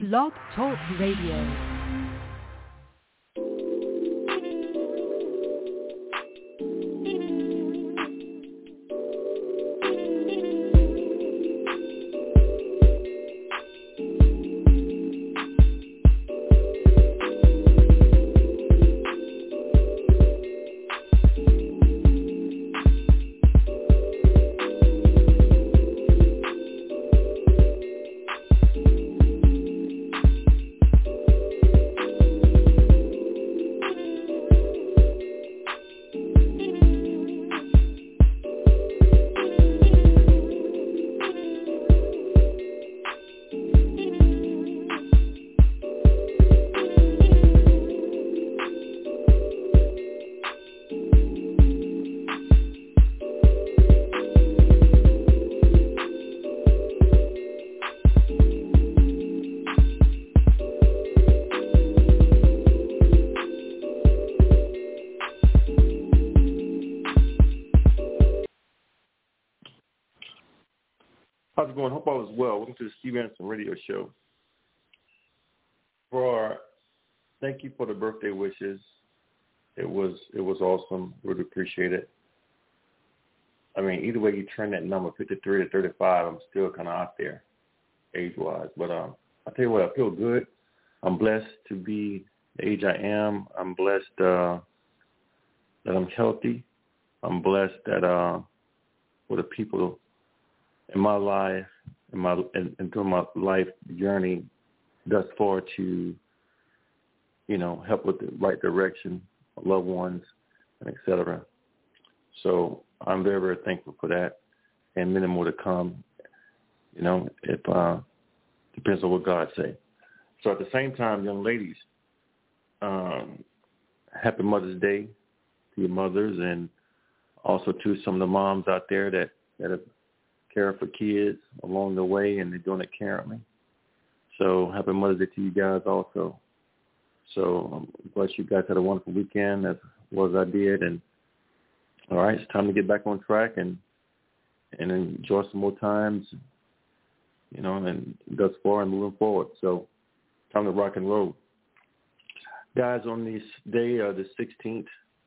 Blog Talk Radio. How's it going? Hope all is well. Welcome to the Steve Anderson Radio Show. Thank you for the birthday wishes. It was awesome. Really appreciate it. I mean, either way you turn that number, 53 to 35, I'm still kind of out there, age-wise. But I tell you what, I feel good. I'm blessed to be the age I am. I'm blessed that I'm healthy. I'm blessed that for the people in my life and through my life journey thus far to, help with the right direction, loved ones, and et cetera. So I'm very, very thankful for that, and many more to come. It depends on what God say. So at the same time, young ladies, happy Mother's Day to your mothers, and also to some of the moms out there that have cared for kids along the way, and they're doing it currently. So happy Mother's Day to you guys also. So I'm glad you guys had a wonderful weekend as well as I did. And all right, it's time to get back on track and enjoy some more times, and thus far and moving forward. So time to rock and roll. Guys, on this day, the 16th,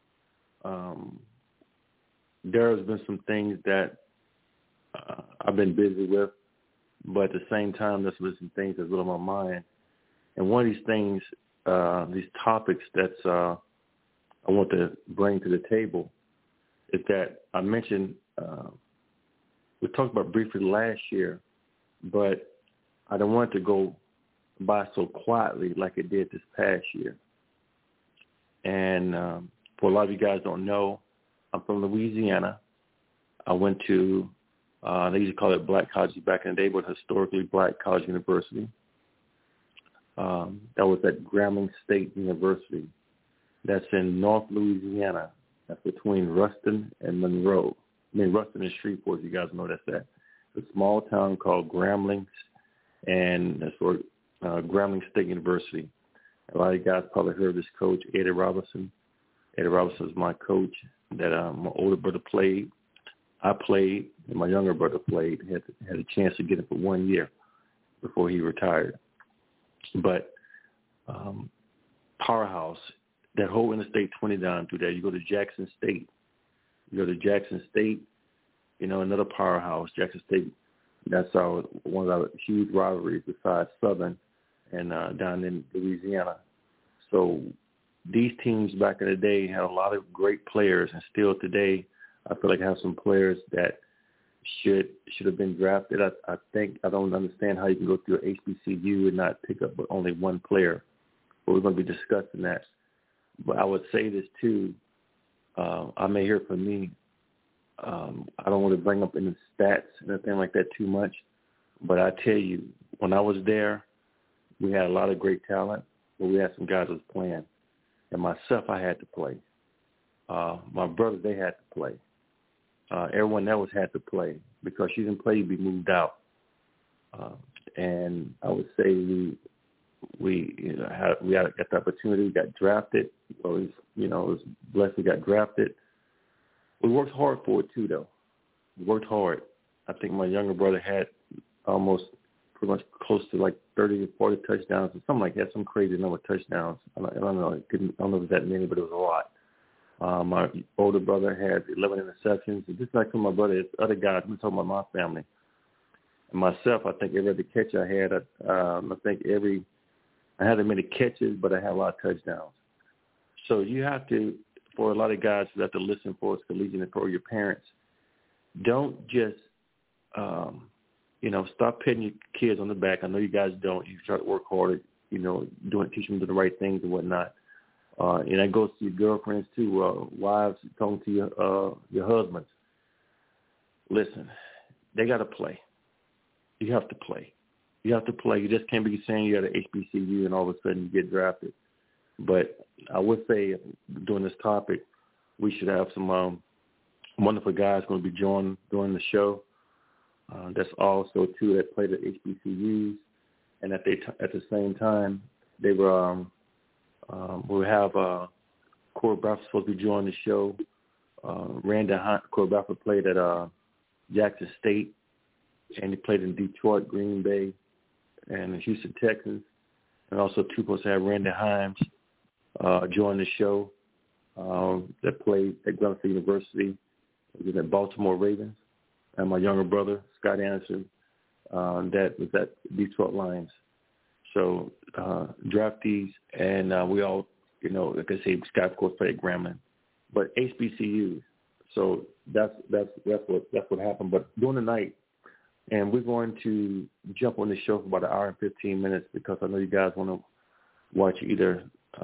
there has been some things that I've been busy with, but at the same time, there's been some things that's been on my mind. And one of these things, these topics that I want to bring to the table is that I mentioned, we talked about briefly last year, but I don't want it to go by so quietly like it did this past year. And for a lot of you guys don't know, I'm from Louisiana. I went to they used to call it Black College back in the day, but historically Black College University. That was at Grambling State University. That's in North Louisiana. That's between Ruston and Monroe. Ruston and Shreveport, you guys know that's that. It's a small town called Grambling, and that's for Grambling State University. A lot of you guys probably heard of this coach, Eddie Robinson. Eddie Robinson is my coach that my older brother played. I played, and my younger brother played. Had a chance to get it for 1 year before he retired. But powerhouse, that whole Interstate 20 down through there. You go to Jackson State. Another powerhouse, Jackson State. That's one of our huge rivalries besides Southern and down in Louisiana. So these teams back in the day had a lot of great players, and still today, I feel like I have some players that should have been drafted. I think I don't understand how you can go through an HBCU and not pick up but only one player. But we're going to be discussing that. But I would say this too. I may hear from me. I don't want to bring up any stats and anything like that too much. But I tell you, when I was there, we had a lot of great talent, but we had some guys that was playing. And myself, I had to play. My brothers, they had to play. Everyone else had to play, because you didn't play, you'd be moved out. And I would say we got the opportunity. We got drafted. It was blessed we got drafted. We worked hard for it too, though. We worked hard. I think my younger brother had almost pretty much close to like 30 or 40 touchdowns or something like that, some crazy number of touchdowns. I don't know. I don't know if it was that many, but it was a lot. My older brother had 11 interceptions. And just like for my brother, it's other guys. I'm talking about my family. And myself, I think every other catch I had, I had as many catches, but I had a lot of touchdowns. So you have to, for a lot of guys who have to listen for us, collegiate and for your parents, don't just, stop patting your kids on the back. I know you guys don't. You try to work hard at, teach them to do the right things and whatnot. And that goes to your girlfriends too, wives talking to your husbands. Listen, they got to play. You have to play. You have to play. You just can't be saying you got an HBCU and all of a sudden you get drafted. But I would say during this topic, we should have some wonderful guys going to be joining during the show. That's also two that played at HBCUs, and at the same time they were. We'll have Corey Bradford supposed to be joining the show. Randy Hunt, Corey Bradford played at Jackson State, and he played in Detroit, Green Bay, and Houston, Texas. And also two supposed to have Randy Himes join the show that played at Grambling University. He was at Baltimore Ravens. And my younger brother, Scott Anderson, that was at Detroit Lions. So draftees, and we all, like I say, Scott, of course, played at Grambling. But HBCUs. So that's what happened. But during the night, and we're going to jump on the show for about an hour and 15 minutes because I know you guys want to watch either.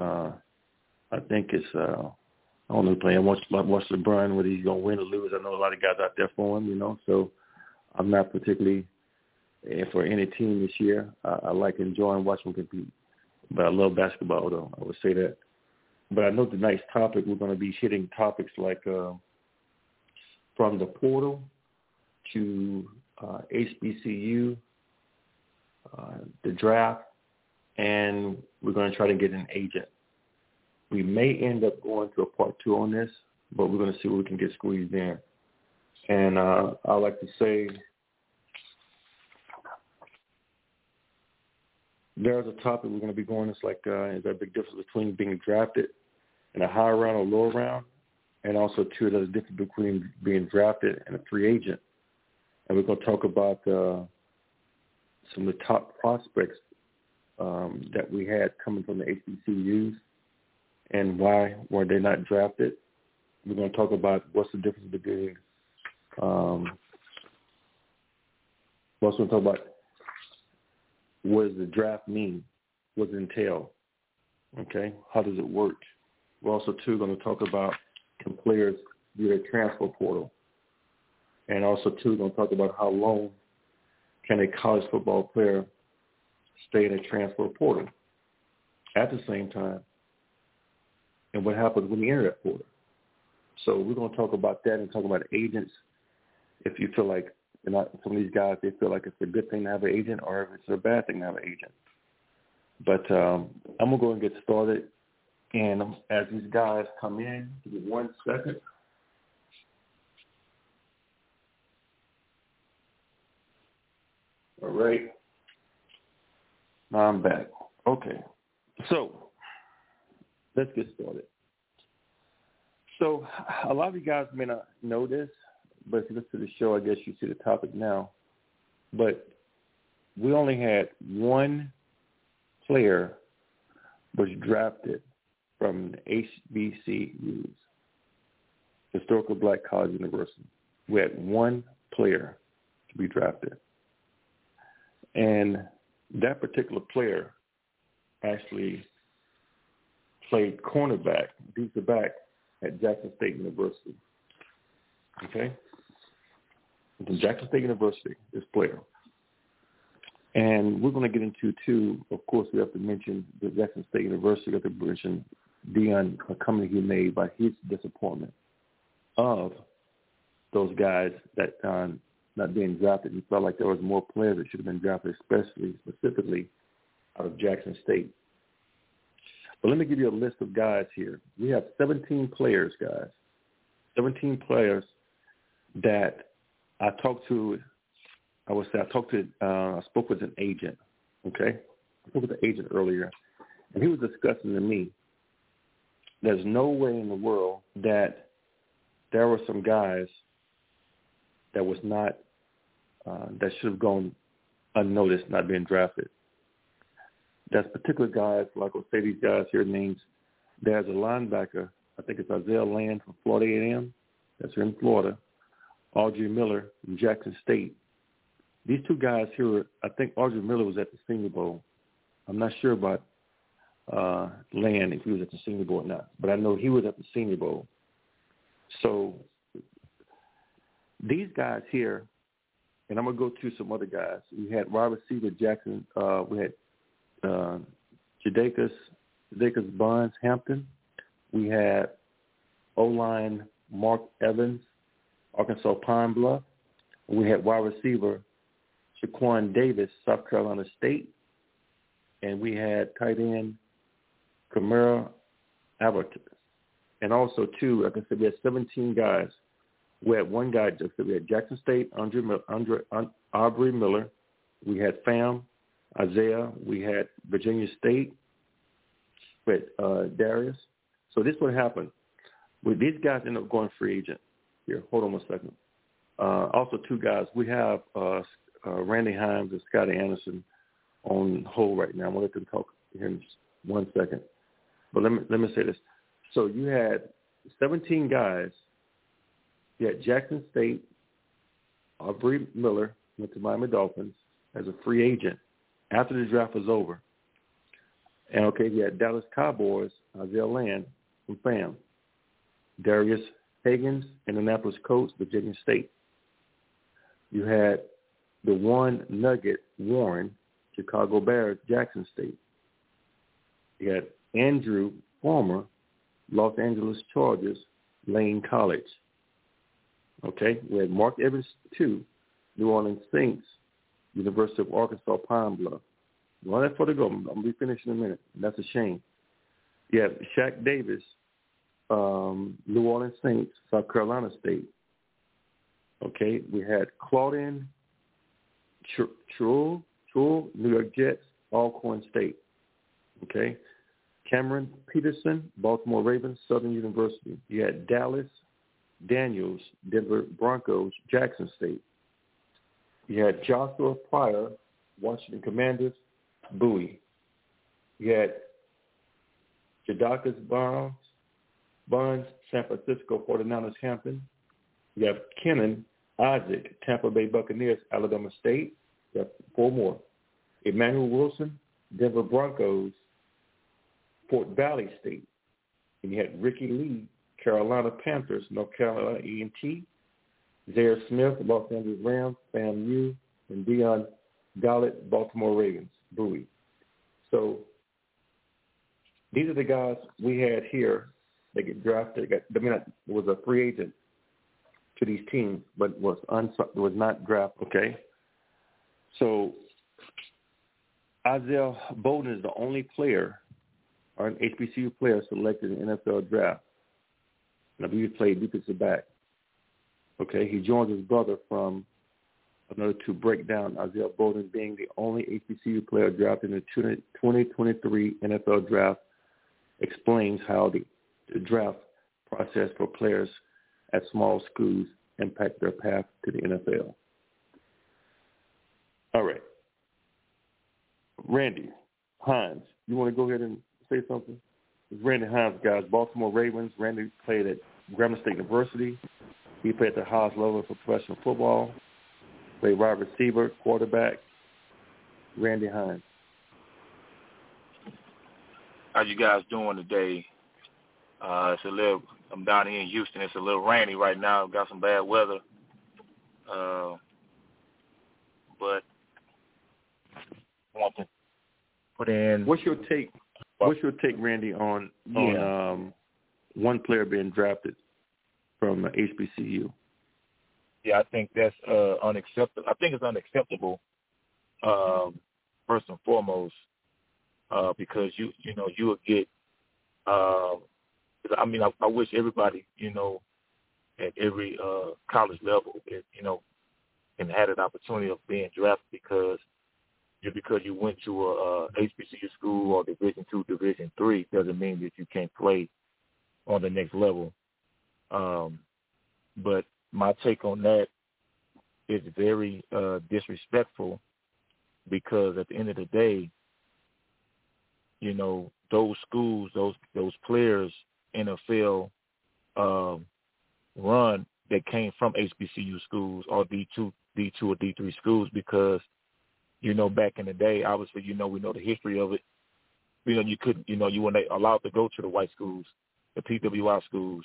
I think it's I don't know playing. Watch LeBron whether he's gonna win or lose. I know a lot of guys out there for him, So I'm not particularly for any team this year. I like enjoying watching them compete, but I love basketball though. I would say that. But I know tonight's topic we're going to be hitting topics like from the portal to HBCU, the draft, and we're going to try to get an agent. We may end up going to a part 2 on this, but we're going to see what we can get squeezed in. And I like to say there's a topic we're going to be going. It's like is there a big difference between being drafted in a higher round or lower round? And also, too, there's a difference between being drafted and a free agent. And we're going to talk about some of the top prospects that we had coming from the HBCUs and why were they not drafted. We're going to talk about what's the difference between we're also going to talk about what does the draft mean, what does it entail, okay? How does it work? We're also, too, going to talk about can players do their transfer portal. And also, too, we're going to talk about how long can a college football player stay in a transfer portal at the same time, and what happens when you enter that portal. So we're going to talk about that and talk about agents. If you feel like some of these guys, they feel like it's a good thing to have an agent or if it's a bad thing to have an agent. But I'm going to go and get started. And as these guys come in, give me 1 second. All right. Now I'm back. Okay. So let's get started. So a lot of you guys may not know this, but if you listen to the show, I guess you see the topic now. But we only had one player was drafted from the HBCUs, Historical Black College University. We had one player to be drafted. And that particular player actually played cornerback, defensive back at Jackson State University. Okay? From Jackson State University, this player. And we're going to get into, too, of course, we have to mention the Jackson State University. We have to mention Deion, a comment he made by his disappointment of those guys that not being drafted. He felt like there was more players that should have been drafted, specifically out of Jackson State. But let me give you a list of guys here. We have 17 players, guys. 17 players that I talked to I spoke with an agent, okay? I spoke with an agent earlier, and he was discussing to me there's no way in the world that there were some guys that was not, that should have gone unnoticed, not being drafted. There's particular guys, like I'll say these guys here names. There's a linebacker, I think it's Isaiah Land from Florida A&M, that's here in Florida, Audrey Miller from Jackson State. These two guys here, I think Audrey Miller was at the Senior Bowl. I'm not sure about Land, if he was at the Senior Bowl or not, but I know he was at the Senior Bowl. So these guys here, and I'm going to go to some other guys. We had wide receiver Jackson. We had Jadakis Bonds Hampton. We had O-line Mark Evans, Arkansas Pine Bluff. We had wide receiver Shaquan Davis, South Carolina State. And we had tight end Kamara Abbott. And also, too, like I said, we had 17 guys. We had one guy, we had Jackson State, Aubrey Miller. We had Pham, Isaiah. We had Virginia State with Darius. So this is what happened. With these guys ended up going free agent. Here, hold on one second. Also, two guys. We have Randy Himes and Scotty Anderson on hold right now. I'm going to let them talk here in just 1 second. But let me say this. So you had 17 guys. You had Jackson State, Aubrey Miller went to Miami Dolphins as a free agent after the draft was over. And, okay, you had Dallas Cowboys, Isaiah Land from Pham. Darius Higgins, Indianapolis Colts, Virginia State. You had the one Nugget, Warren, Chicago Bears, Jackson State. You had Andrew Farmer, Los Angeles Chargers, Lane College. Okay, we had Mark Evans, 2, New Orleans Saints, University of Arkansas Pine Bluff. Well, that's for the go. I'm going to be finished in a minute. That's a shame. You have Shaq Davis, New Orleans Saints, South Carolina State. Okay, we had Claudine Trull, New York Jets, Alcorn State. Okay, Cameron Peterson, Baltimore Ravens, Southern University. You had Dallas Daniels, Denver Broncos, Jackson State. You had Joshua Pryor, Washington Commanders, Bowie. You had Jadakis Bonds, San Francisco 49ers, Hampton. You have Kenan Isaac, Tampa Bay Buccaneers, Alabama State. You have 4 more. Emmanuel Wilson, Denver Broncos, Fort Valley State. And you had Ricky Lee, Carolina Panthers, North Carolina A&T. Zaire Smith, Los Angeles Rams, FAMU, and Dion Gallet, Baltimore Ravens, Bowie. So these are the guys we had here. They get drafted. Was a free agent to these teams, but was not drafted. Okay. So Isaiah Bowden is the only player, or an HBCU player, selected in the NFL draft. And I believe he played defensive back. Okay, he joins his brother from another to break down Isaiah Bowden being the only HBCU player drafted in the 2023 NFL draft. Explains how the draft process for players at small schools impact their path to the NFL. All right. Randy Hines, you want to go ahead and say something? It's Randy Hines, guys, Baltimore Ravens. Randy played at Grambling State University. He played at the highest level for professional football. Played wide receiver, quarterback. Randy Hines. How you guys doing today? It's a little. I'm down here in Houston. It's a little rainy right now. Got some bad weather. But I want to put in. What's your take, Randy, on one player being drafted from HBCU? Yeah, I think that's unacceptable. I think it's unacceptable, first and foremost, because you will get. I mean, I wish everybody, at every college level, can have an opportunity of being drafted because you went to a HBCU school or Division II, Division III doesn't mean that you can't play on the next level. But my take on that is very disrespectful because at the end of the day, you know, those schools, those players, NFL run that came from HBCU schools or D2 or D3 schools because, you know, back in the day, obviously, you know, we know the history of it. You know, you couldn't, you know, you weren't allowed to go to the white schools, the PWI schools.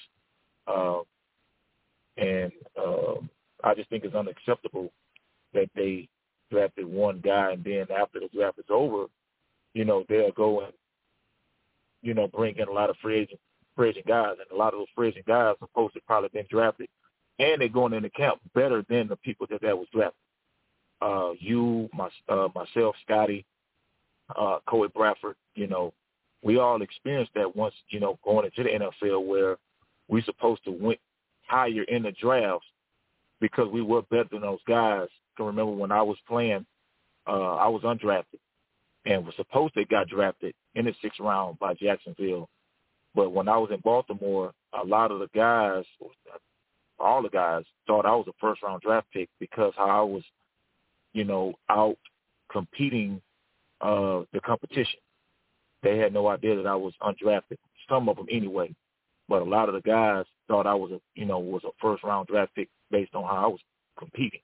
And I just think it's unacceptable that they drafted one guy and then after the draft is over, you know, they'll go and, you know, bring in a lot of free agent guys. And a lot of those free agent guys are supposed to probably been drafted. And they're going into camp better than the people that was drafted. Myself, Scotty, Coy Bradford, you know, we all experienced that once, you know, going into the NFL where we're supposed to went higher in the drafts because we were better than those guys. I can remember when I was playing, I was undrafted and was supposed to got drafted in the 6th round by Jacksonville. But when I was in Baltimore, a lot of the guys, all the guys, thought I was a first-round draft pick because how I was, you know, out competing the competition. They had no idea that I was undrafted, some of them anyway. But a lot of the guys thought I was a first-round draft pick based on how I was competing.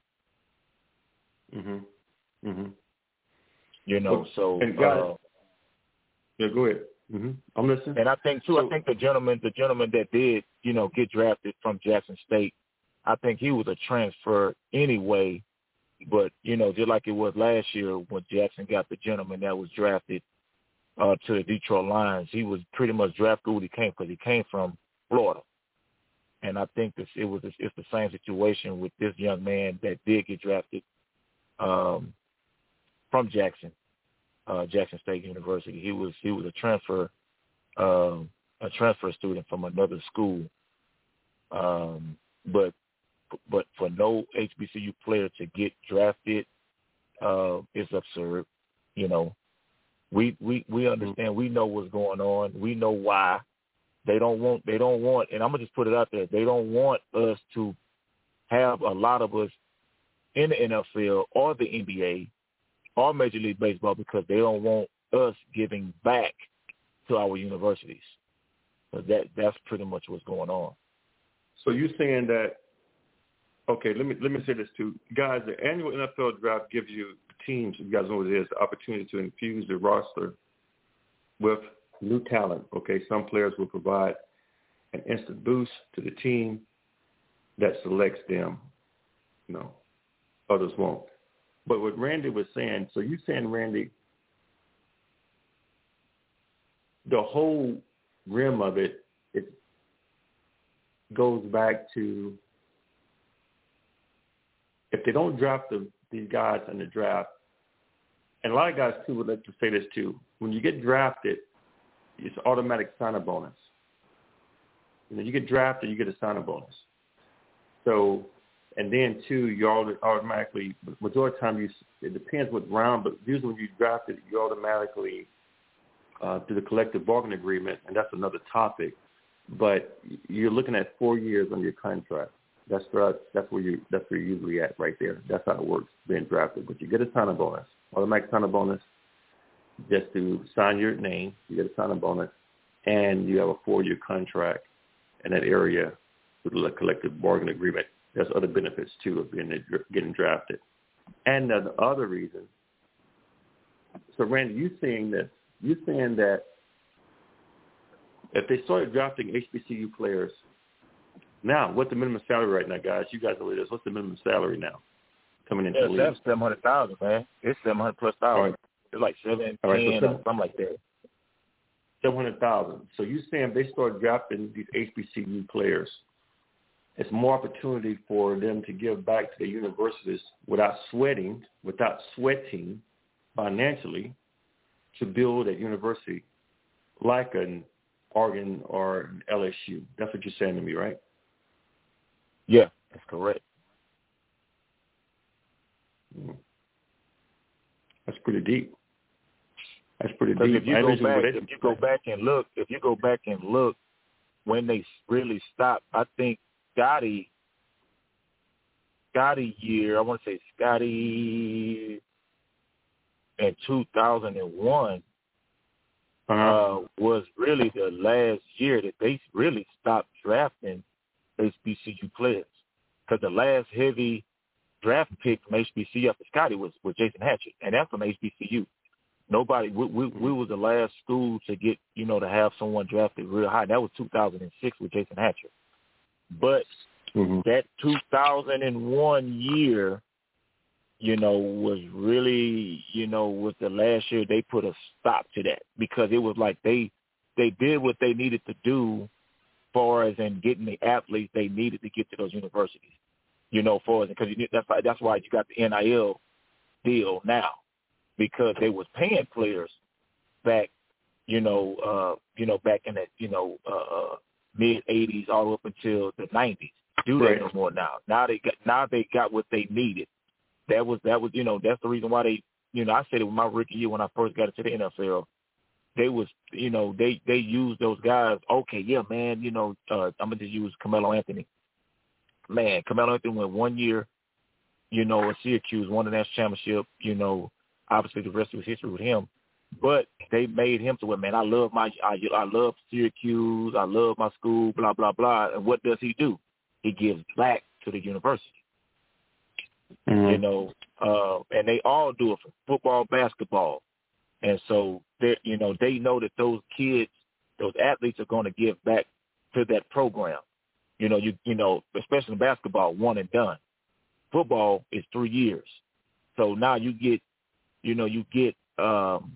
Mm-hmm. Mm-hmm. You know, so. And guys, yeah, go ahead. Mm-hmm. I'm listening. And I think too. I think the gentleman that did, you know, get drafted from Jackson State, I think he was a transfer anyway. But you know, just like it was last year when Jackson got the gentleman that was drafted to the Detroit Lions, he was pretty much drafted who he came because he came from Florida. And I think it's the same situation with this young man that did get drafted from Jackson State University. He was a transfer student from another school. But for no HBCU player to get drafted is absurd. You know, we understand. We know what's going on. We know why. They don't want, and I'm gonna just put it out there. They don't want us to have a lot of us in the NFL or the NBA or Major League Baseball because they don't want us giving back to our universities. So that's pretty much what's going on. So you're saying that? Okay, let me say this too, guys. The annual NFL draft gives you teams. You guys know what it is. The opportunity to infuse the roster with new talent. Okay, some players will provide an instant boost to the team that selects them. You know, others won't. But what Randy was saying, so you're saying, Randy, the whole rim of it goes back to if they don't draft these guys in the draft, and a lot of guys too would like to say this too, when you get drafted, it's automatic sign-up bonus. You know, you get drafted, you get a sign-up bonus. So, and then too, you automatically, majority of the time, it depends what round, but usually when you drafted, you automatically through the collective bargaining agreement, and that's another topic. But you're looking at 4 years on your contract. That's where you're usually at right there. That's how it works, being drafted. But you get a sign-up bonus, automatic sign-up bonus, just to sign your name. You get a sign-up bonus, and you have a 4-year contract in that area with a collective bargaining agreement. There's other benefits too of getting drafted. And the other reason. So Randy, you're saying that if they started drafting HBCU players. Now, what's the minimum salary right now, guys? You guys know what it is. What's the minimum salary now coming into the league? It's $700,000, man. It's $700,000+. Right. It's like 7, all right, 10, or something like that. $700,000. So you're saying they start drafting these HBCU players, it's more opportunity for them to give back to their universities without sweating financially to build a university like an Oregon or an LSU. That's what you're saying to me, right? Yeah, that's correct. That's pretty deep. That's pretty deep. If you go back and look, when they really stopped, I think Scotty year, I want to say Scotty in 2001 was really the last year that they really stopped drafting HBCU players, because the last heavy draft pick from HBCU after Scotty was Jason Hatchett, and that's from HBCU. Nobody, we was the last school to get, to have someone drafted real high. That was 2006 with Jason Hatchett. But that 2001 year, was really, was the last year they put a stop to that, because it was like they did what they needed to do far as in getting the athletes they needed to get to those universities, because that's why you got the NIL deal now, because they was paying players back, back in the, mid 80s all up until the 90s. Do that no more now. Now they got what they needed. That was that's the reason why they, I said it with my rookie year when I first got into the NFL. They was, they used those guys. Okay, yeah, man, I'm gonna just use Carmelo Anthony. Man, Carmelo Anthony went 1 year, at Syracuse, won the national championship. Obviously the rest was history with him. But they made him to where, man, I love Syracuse, I love my school, blah blah blah. And what does he do? He gives back to the university. And they all do it for football, basketball. And so they know that those kids, those athletes are going to give back to that program. Especially in basketball, one and done. Football is 3 years. So now you get Donovan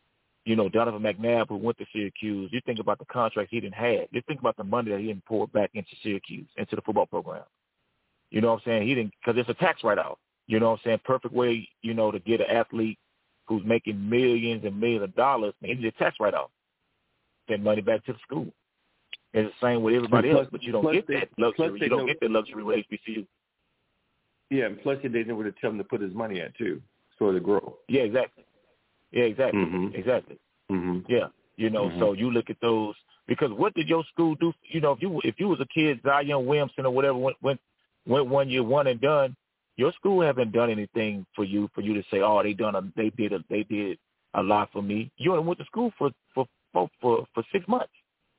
McNabb, who went to Syracuse. You think about the contract he didn't have. You think about the money that he didn't pour back into Syracuse, into the football program. You know what I'm saying? He didn't, because it's a tax write-off. You know what I'm saying? Perfect way, to get an athlete who's making millions and millions of dollars. He did a tax write-off. Send money back to the school. It's the same with everybody else, but you don't get that luxury. You don't get that luxury with HBCU. Yeah, and plus they know where to tell him to put his money at too, so to grow. Yeah, exactly. Yeah, exactly. Exactly. Yeah, so you look at those, because what did your school do? If you was a kid, Zion Williamson or whatever, went 1 year, one and done, your school haven't done anything for you to say, oh, they did a lot for me. You only went to school for 6 months.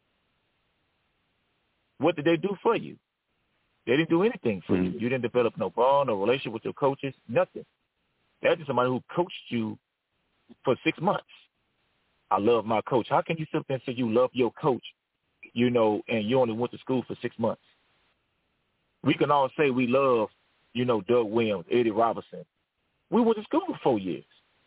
What did they do for you? They didn't do anything for you. You didn't develop no bond, no relationship with your coaches, nothing. That's just somebody who coached you for 6 months. I love my coach. How can you sit there and say you love your coach, and you only went to school for 6 months? We can all say we love, Doug Williams, Eddie Robinson. We went to school for 4 years.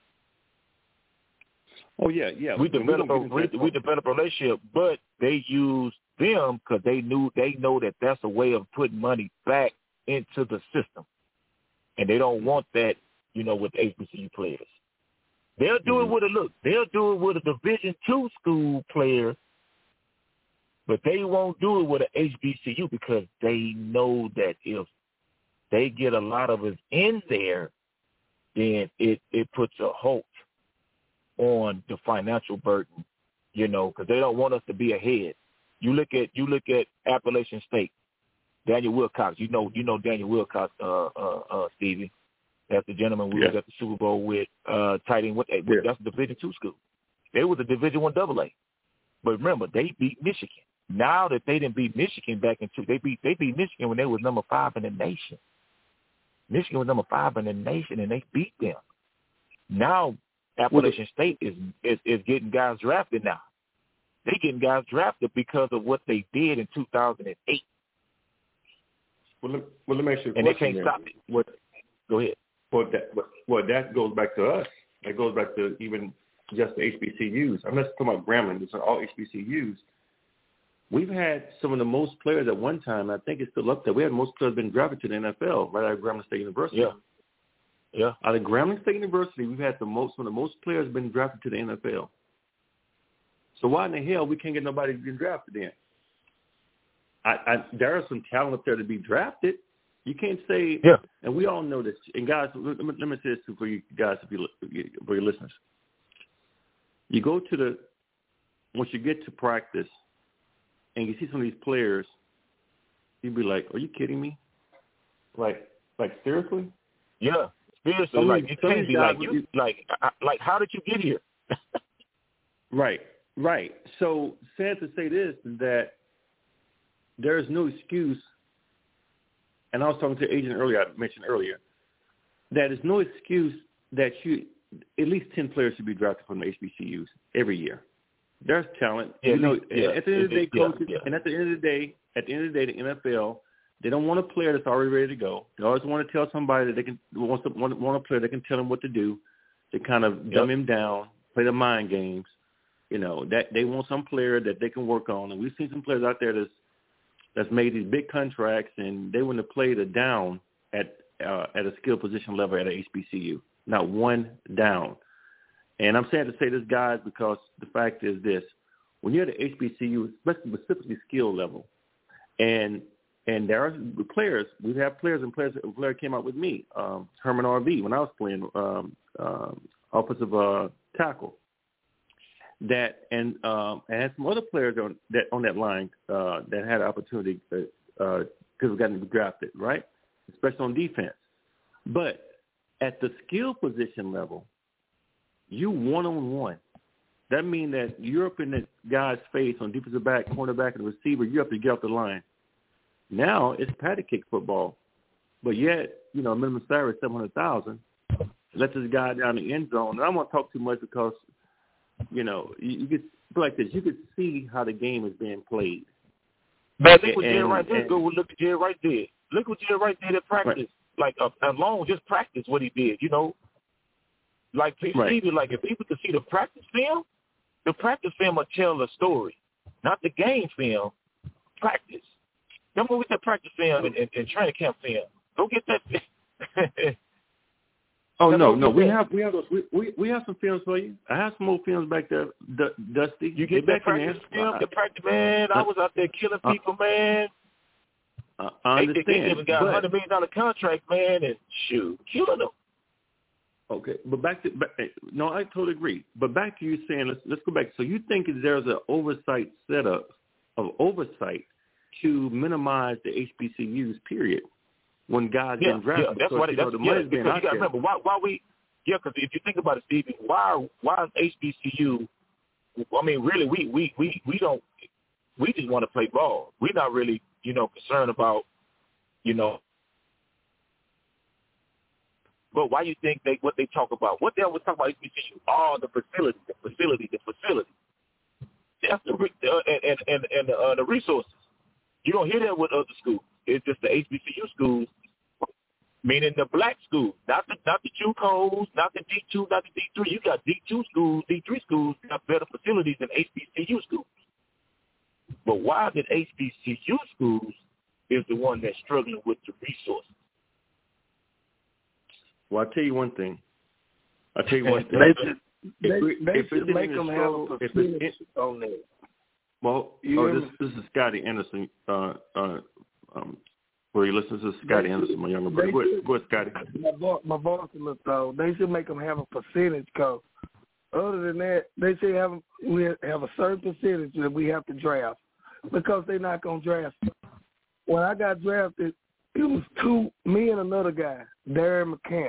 Oh, yeah. We developed a relationship, but they used them because they know that that's a way of putting money back into the system. And they don't want that, with HBCU players. They'll do it they'll do it with a Division II school player, but they won't do it with an HBCU because they know that if they get a lot of us in there, then it puts a halt on the financial burden, because they don't want us to be ahead. You look at Appalachian State, Daniel Wilcox. You know Daniel Wilcox, Stevie. That's the gentleman we was at the Super Bowl with, tight end. That's a Division II school. They was a Division I AA. But remember, they beat Michigan. Now that they didn't beat Michigan back in they beat Michigan when they was number 5 in the nation. Michigan was number 5 in the nation, and they beat them. Now Appalachian State is getting guys drafted now. They getting guys drafted because of what they did in 2008. Well, let me ask you a question. And they can't stop it. Go ahead. Well, that goes back to us. That goes back to even just the HBCUs. I'm not talking about Grambling. It's all HBCUs. We've had some of the most players at one time. I think it's still up there. We had most players been drafted to the NFL right out of Grambling State University. Yeah. Out of Grambling State University, we've had some of the most players been drafted to the NFL. So why in the hell we can't get nobody getting drafted in? There is some talent up there to be drafted. You can't say, yeah. And we all know this. And guys, let me say this for you guys, for your listeners. You go to once you get to practice, and you see some of these players, you'd be like, "Are you kidding me? Like seriously?" Yeah, seriously. Like you can't be like how did you get here? Right. So sad to say this, that there is no excuse. And I was talking to an agent earlier, I mentioned earlier, that there's no excuse that at least 10 players should be drafted from the HBCUs every year. There's talent. Yeah, at the end of the day, coaches, yeah. And at the end of the day, the NFL, they don't want a player that's already ready to go. They always want to tell somebody that they can want a player that can tell them what to do. They kind of dumb him down, play the mind games. That they want some player that they can work on. And we've seen some players out there that's made these big contracts, and they wouldn't have played a down at a skill position level at a HBCU. Not one down. And I'm sad to say this, guys, because the fact is this: when you're at the HBCU, specifically skill level, and there are players. We have players, and a player came out with me, Herman R.V. when I was playing offensive tackle. And had some other players on that line that had an opportunity because we got drafted, right? Especially on defense. But at the skill position level, you one-on-one. That means that you're up in that guy's face on defensive back, cornerback, and receiver. You have to get off the line. Now it's patty cake football, but yet minimum salary is $700,000. Let this guy down the end zone. And I don't want to talk too much because you could like this. You could see how the game is being played. Man, look what Jerry Wright did. Look what Jerry Wright did. Look what Jerry Wright did at practice. Right. Like alone, just practice what he did. Like Stevie, like if people could see the practice film will tell a story, not the game film. Practice. Don't go get that practice film and training camp film. Go get that. Oh no, we have those. We have some films for you. I have some more films back there, Dusty. You get that practice film, the practice, man. I was out there killing people, man. I understand. They even got $100 million contract, man, and killing them. Okay, but no, I totally agree. But back to you saying, let's go back. So you think there's an oversight setup of oversight to minimize the HBCUs, period? When guys get drafted, that's why the money's being out there. Remember why we? Yeah, because if you think about it, Stevie, why is HBCU? I mean, really, we don't. We just want to play ball. We're not really, concerned about, But why you think what they talk about? What they always talk about HBCU? Oh, the facility. That's the resources. You don't hear that with other schools. It's just the HBCU schools, meaning the black schools, not the JUCOs, not the D2, not the D3. You got D2 schools, D3 schools got better facilities than HBCU schools. But why did HBCU schools is the one that's struggling with the resources? Well, I'll tell you one thing. They should make them have a percentage on that. Well, this is Scotty Anderson. For you listen, this is Scotty Anderson, my younger brother. Go ahead, Scotty. My boss look though. They should make them have a percentage, cause other than that, they should we have a certain percentage that we have to draft, because they're not gonna draft. When I got drafted, it was me and another guy, Darren McCants,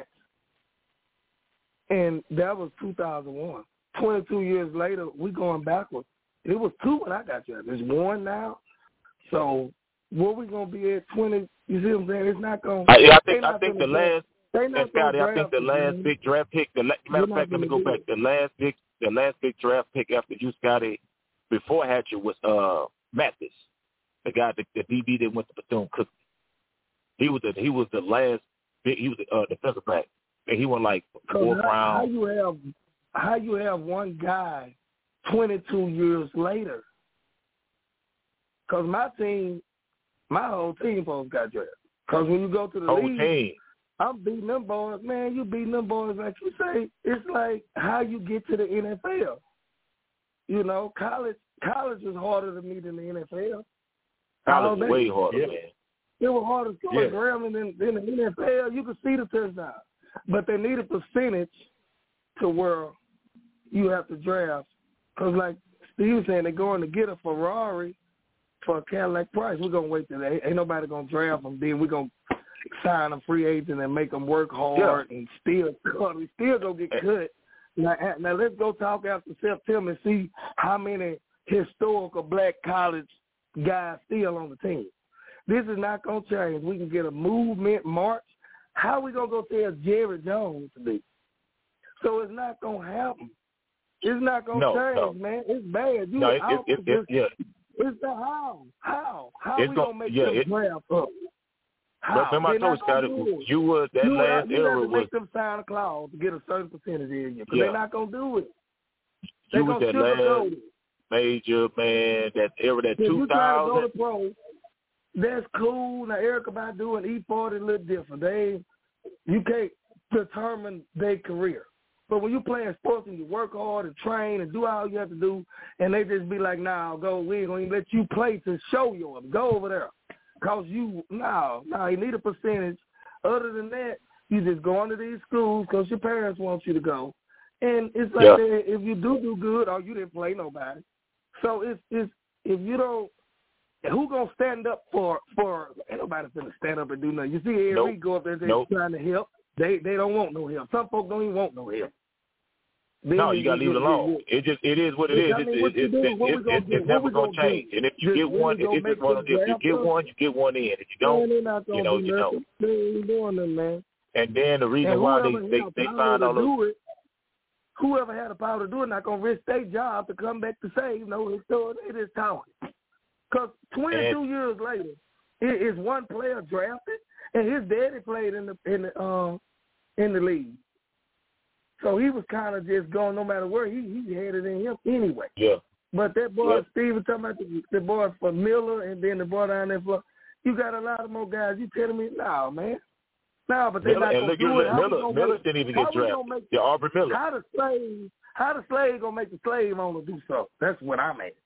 and that was 2001. 22 years later, we going backwards. It was 2 when I got drafted. There's 1 now. So what we gonna be at 20? You see what I'm saying? It's not gonna. I think the last. Scotty, I think the last big draft pick. Matter of fact, let me go back. The last big draft pick after you, Scotty, before Hatcher was Mathis, the guy, the DB that went to Bethune-Cookman. He was the last. He was the defensive back, and he went like 4th round. How you have one guy 22 years later? Because my whole team folks got drafted. Because when you go to the league, I'm beating them boys. Man, you beating them boys like you say. It's like how you get to the NFL. College is harder to me than the NFL. College is way harder, man. It was harder to score at Grambling than the NFL. You could see the touchdown. But they need a percentage to where you have to draft. Because like Steve was saying, they're going to get a Ferrari for a Cadillac price. We're going to wait till they ain't nobody going to draft them. Then we're going to sign them free agent and make them work hard and still cut. We still going to get cut. Now let's go talk after September and see how many historical black college guys still on the team. This is not going to change. We can get a movement march. How we going to go tell Jerry Jones to be? So it's not going to happen. It's not going to change, man. It's bad. It's the how. How we going to make them draft up? How? Remember I told Scott, you was that last era was. You make them sign a clause to get a certain percentage in you because they're not going to do it. You was that last major, man, that era, that 2000. You try to go to pro, that's cool. Now, Erykah Badu and E40 a little different. You can't determine their career. But when you playing sports and you work hard and train and do all you have to do, and they just be like, nah, go, we ain't going to let you play to show yours. Go over there. Because you need a percentage. Other than that, you just go into these schools because your parents want you to go. And it's like if you do good, or you didn't play nobody. So it's if you don't, who gonna stand up for? Ain't nobody gonna stand up and do nothing. You see, every go up there and trying to help. They don't want no help. Some folks don't even want no help. No, you gotta leave it alone. It is what it is. It's never gonna change. And if you get one, it's just one of them. If you get one, you get one in. If you don't, you know. They ain't doing nothing, man. And then the reason why they find all those. Whoever had the power to do it not going to risk their job to come back to save. No, it is talking. Because 22 years later, it is one player drafted, and his daddy played in the league. So he was kind of just going no matter where. He had it in him anyway. Yeah. But that boy, Steve was talking about the boy for Miller and then the boy down there for, you got a lot of more guys. You telling me, no, man. No, but they're not going to do it. Miller didn't even get drafted. Aubrey Miller. How the slave going to make the slave owner do something? That's what I'm at.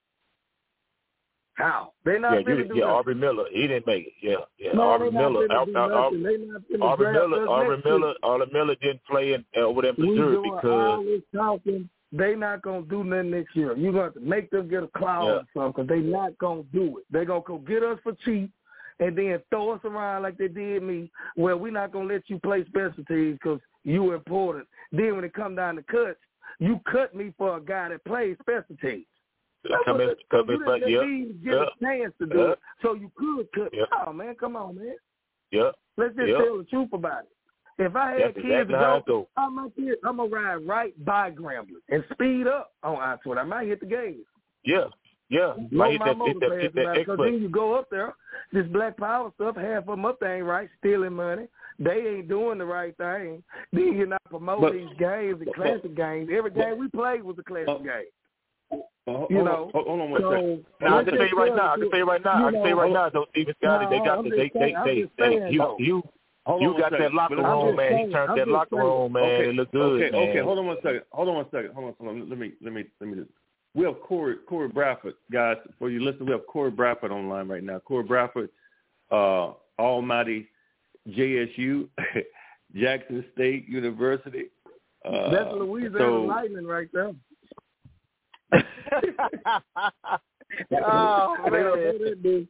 How? They're not going to do that. Aubrey Miller, he didn't make it. Yeah. No, Aubrey Miller didn't play over there in Missouri because all this talking. They not going to do nothing next year. You're going to have to make them get a clause or something because they not going to do it. They're going to go get us for cheap and then throw us around like they did me, where we're not going to let you play special teams because you important. Then when it come down to cuts, you cut me for a guy that plays special teams. You didn't let me get a chance to do it, so you could cut. Oh, man, come on, man. Yeah. Let's just tell the truth about it. If I had kids go, I'm going to ride right by Grambling and speed up on I-20. I might hit the gas. Yeah. Yeah, because then you go up there, this Black Power stuff, half of them up there ain't right, stealing money. They ain't doing the right thing. Then you're not promoting these games and classic games. Every game we played was a classic game. Hold on one second. Now, I can say right now, though, Stephen Scotty, you got that locker room, man. He turned that locker room, man. It looked good, man. Okay, hold on one second. Let me. We have Corey Bradford, guys. For you listen, we have Corey Bradford online right now. Corey Bradford, almighty JSU, Jackson State University. That's Louisiana Lightning right there. Oh, man.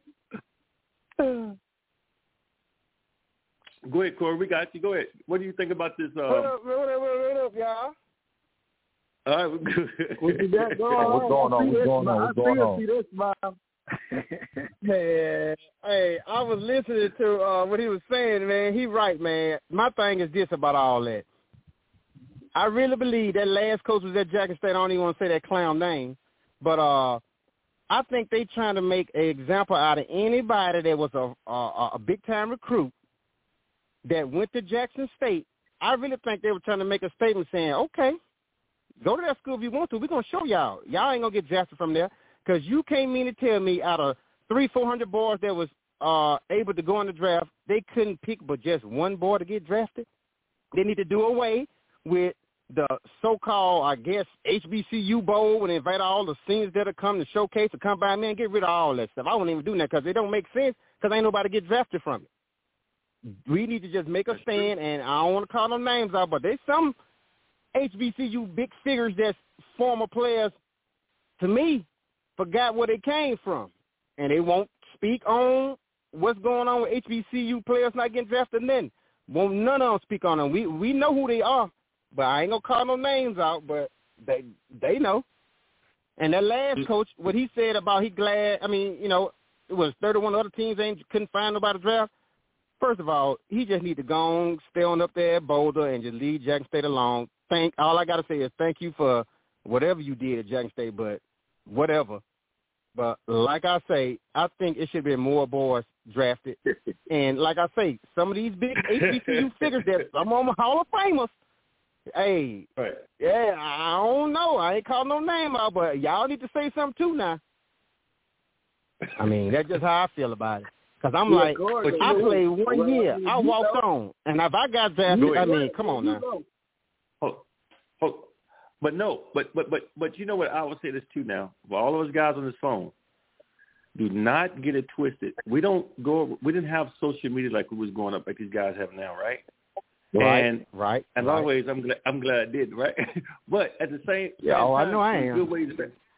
Go ahead, Corey. We got you. Go ahead. What do you think about this? What up, y'all? All right, we're good. What's going on? See this smile. Man, hey, I was listening to what he was saying, man. He right, man. My thing is this about all that. I really believe that last coach was at Jackson State. I don't even want to say that clown name. But I think they trying to make an example out of anybody that was a big-time recruit that went to Jackson State. I really think they were trying to make a statement saying, okay, go to that school if you want to. We're going to show y'all. Y'all ain't going to get drafted from there because you can't mean to tell me out of 300-400 boys that was able to go in the draft, they couldn't pick but just one boy to get drafted. They need to do away with the so-called, I guess, HBCU Bowl and invite all the seniors that are come to showcase to come by, man, get rid of all that stuff. I won't even do that because it don't make sense because ain't nobody get drafted from it. We need to just make a stand, and I don't want to call them names out, but there's some HBCU big figures that's former players, to me, forgot where they came from, and they won't speak on what's going on with HBCU players not getting drafted. Then won't none of them speak on them. We know who they are, but I ain't gonna call no names out. But they know. And that last coach, what he said about he glad. I mean, you know, it was 31 other teams couldn't find nobody to draft. First of all, he just need to go on, stay on up there at Boulder and just leave Jackson State alone. All I gotta say is thank you for whatever you did at Jackson State, but whatever. But like I say, I think it should be more boys drafted. And like I say, some of these big HBCU figures that some of them Hall of Famers, hey, right. Yeah, I don't know. I ain't calling no name out, but y'all need to say something too now. I mean, that's just how I feel about it. Because I'm like, I played 1 year. I walked on. And if I got drafted, I mean, come on now. But no, but you know what? I would say this too now. For all those guys on this phone, do not get it twisted. We didn't have social media like we was growing up like these guys have now, right? Right. As always, I'm glad I did, right? But at the same time, I know I am. Good ways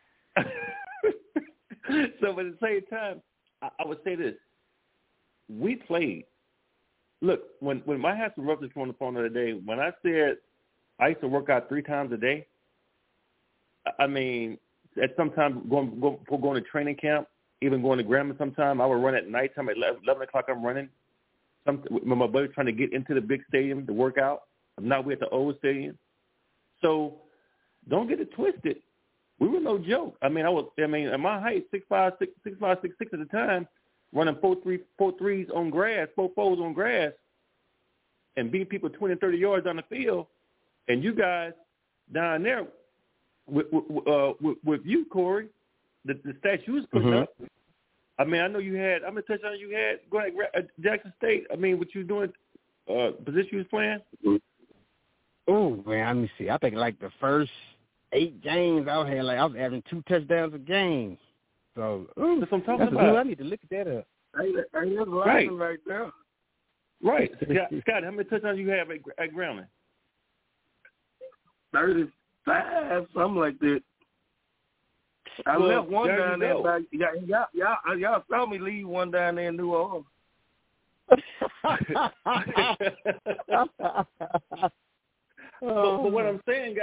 so at the same time, I would say this: we played. Look, when I had some roughness on the phone the other day, when I said I used to work out 3 times a day. I mean, at some time going to training camp, even going to Grambling sometime, I would run at nighttime at 11 o'clock I'm running. When my buddy trying to get into the big stadium to work out. I'm not at the old stadium. So don't get it twisted. We were no joke. I mean, at my height, 6'5", 6'6" at the time, running 4.3s on grass, 4.4s on grass, and beating people 20 and 30 yards down the field. And you guys down there with you, Corey, the stats you was putting up. I mean, I know you had. I'm gonna touch on you had. Go ahead, Jackson State. I mean, what you doing? Position you was playing? Oh man, let me see. I think like the first 8 games I was averaging 2 touchdowns a game. So that's what I'm talking about. I need to look at that up. That's right there. Right, Scott. How many touchdowns you have at Grambling? 35, something like that. I left one down there. Y'all saw me leave one down there in New Orleans. But what I'm saying,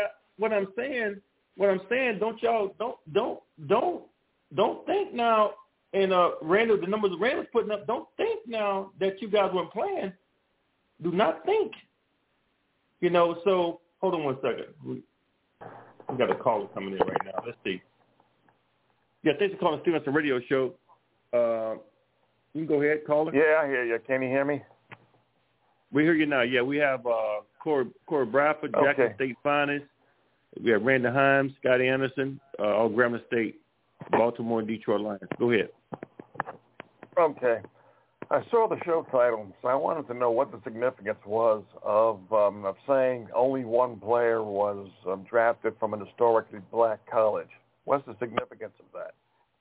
don't think now. And Randall, the numbers Randall's putting up, don't think now that you guys weren't playing. Do not think. You know. So hold on one second. We got a caller coming in right now. Let's see. Yeah, thanks for calling the Stevenson Radio Show. You can go ahead, caller. Yeah, I hear you. Can you hear me? We hear you now. Yeah, we have Corey Bradford, Jackson State finest. We have Randy Himes, Scotty Anderson, all Grambling State, Baltimore, and Detroit Lions. Go ahead. Okay. I saw the show title, so I wanted to know what the significance was of saying only one player was drafted from an historically black college. What's the significance of that?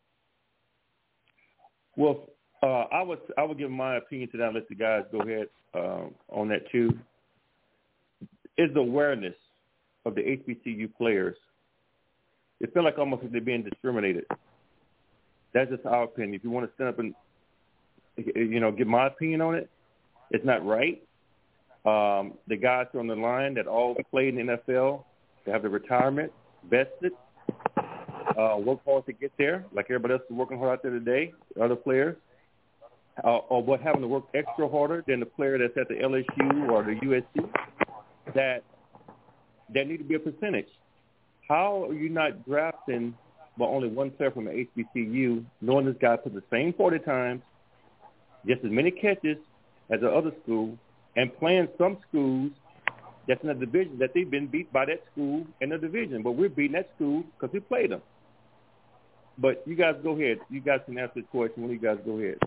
Well, I would give my opinion to that and let the guys go ahead on that too. Is the awareness of the HBCU players. It feels like almost like they're being discriminated. That's just our opinion. If you want to stand up and give my opinion on it, it's not right. The guys on the line that all played in the NFL, they have the retirement vested, work hard to get there, like everybody else is working hard out there today, other players, or what having to work extra harder than the player that's at the LSU or the USC, that need to be a percentage. How are you not drafting only one player from the HBCU, knowing this guy put the same 40 times, just as many catches as the other school, and playing some schools that's in a division that they've been beat by that school in the division, but we're beating that school because we played them. But you guys go ahead. You guys can answer this question when you guys go ahead.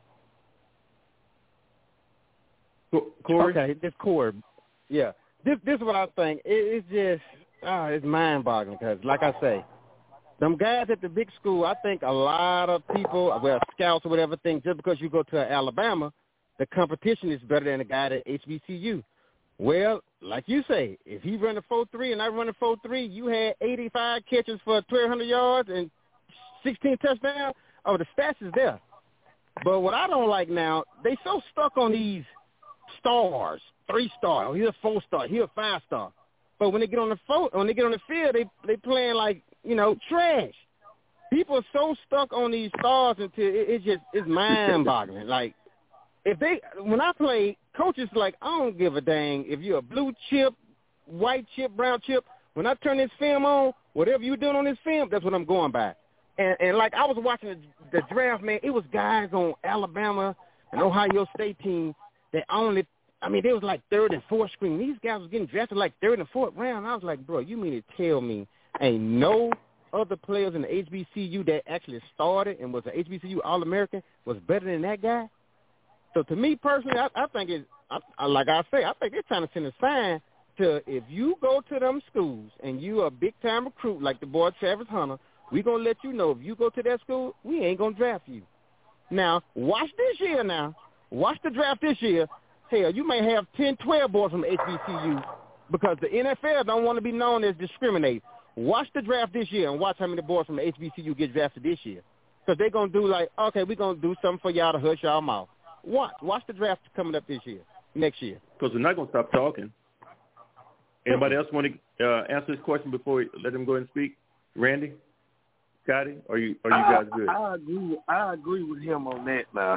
Corey? Okay, this Corey. Yeah. This is what I think. It's just it's mind-boggling because, like I say, them guys at the big school, I think a lot of people, well, scouts or whatever, think just because you go to Alabama, the competition is better than the guy at HBCU. Well, like you say, if he run a 4.3 and I run a 4.3, you had 85 catches for 1,200 yards and 16 touchdowns. Oh, the stats is there. But what I don't like now, they so stuck on these stars, 3-star, oh, he's a 4-star, he's a 5-star. But when they get on the field, they playing like, trash. People are so stuck on these stars until it's mind-boggling. Like, when I play, coaches like, I don't give a dang if you're a blue chip, white chip, brown chip. When I turn this film on, whatever you're doing on this film, that's what I'm going by. And like I was watching the draft, man, it was guys on Alabama and Ohio State team that they was like third and fourth string. These guys was getting drafted like third and fourth round. I was like, bro, you mean to tell me ain't no other players in the HBCU that actually started and was an HBCU All-American was better than that guy? So to me personally, I think like I say, I think they're trying to send a sign to if you go to them schools and you a big-time recruit like the boy Travis Hunter, we going to let you know if you go to that school, we ain't going to draft you. Now, watch this year now. Watch the draft this year. Hell, you may have 10, 12 boys from HBCU because the NFL don't want to be known as discriminate. Watch the draft this year and watch how many boys from the HBCU get drafted this year. Because they're going to do like, okay, we're going to do something for y'all to hush y'all mouth. Watch the draft coming up next year. Because we're not going to stop talking. Anybody else want to answer this question before we let them go ahead and speak? Randy? Scotty, are you guys good? I agree with him on that now.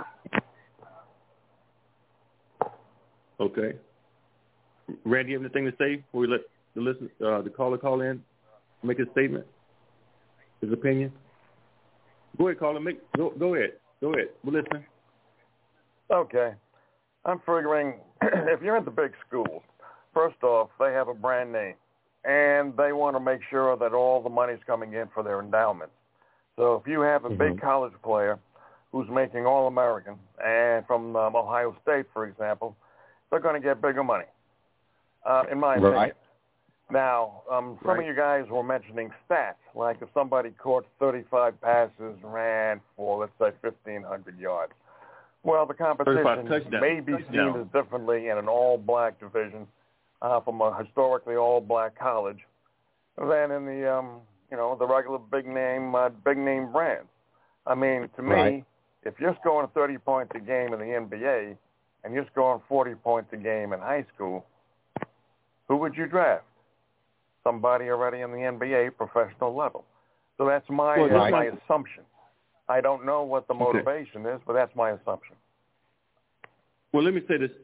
Okay. Randy, you have anything to say before we let the caller call in, make a statement, his opinion? Go ahead, caller. Go ahead. We're listening. Okay. I'm figuring if you're in the big schools, first off, they have a brand name, and they want to make sure that all the money's coming in for their endowments. So if you have a big college player who's making All-American, and from Ohio State, for example, they're going to get bigger money, in my opinion. Now, some of you guys were mentioning stats, like if somebody caught 35 passes, ran for, let's say, 1,500 yards. Well, the competition may be seen as differently in an all-black division from a historically all-black college than in the the regular big name brands. I mean, to me, if you're scoring 30 points a game in the NBA and you're scoring 40 points a game in high school, who would you draft? Somebody already in the NBA professional level. So that's my assumption. I don't know what the motivation is, but that's my assumption. Well, let me say this.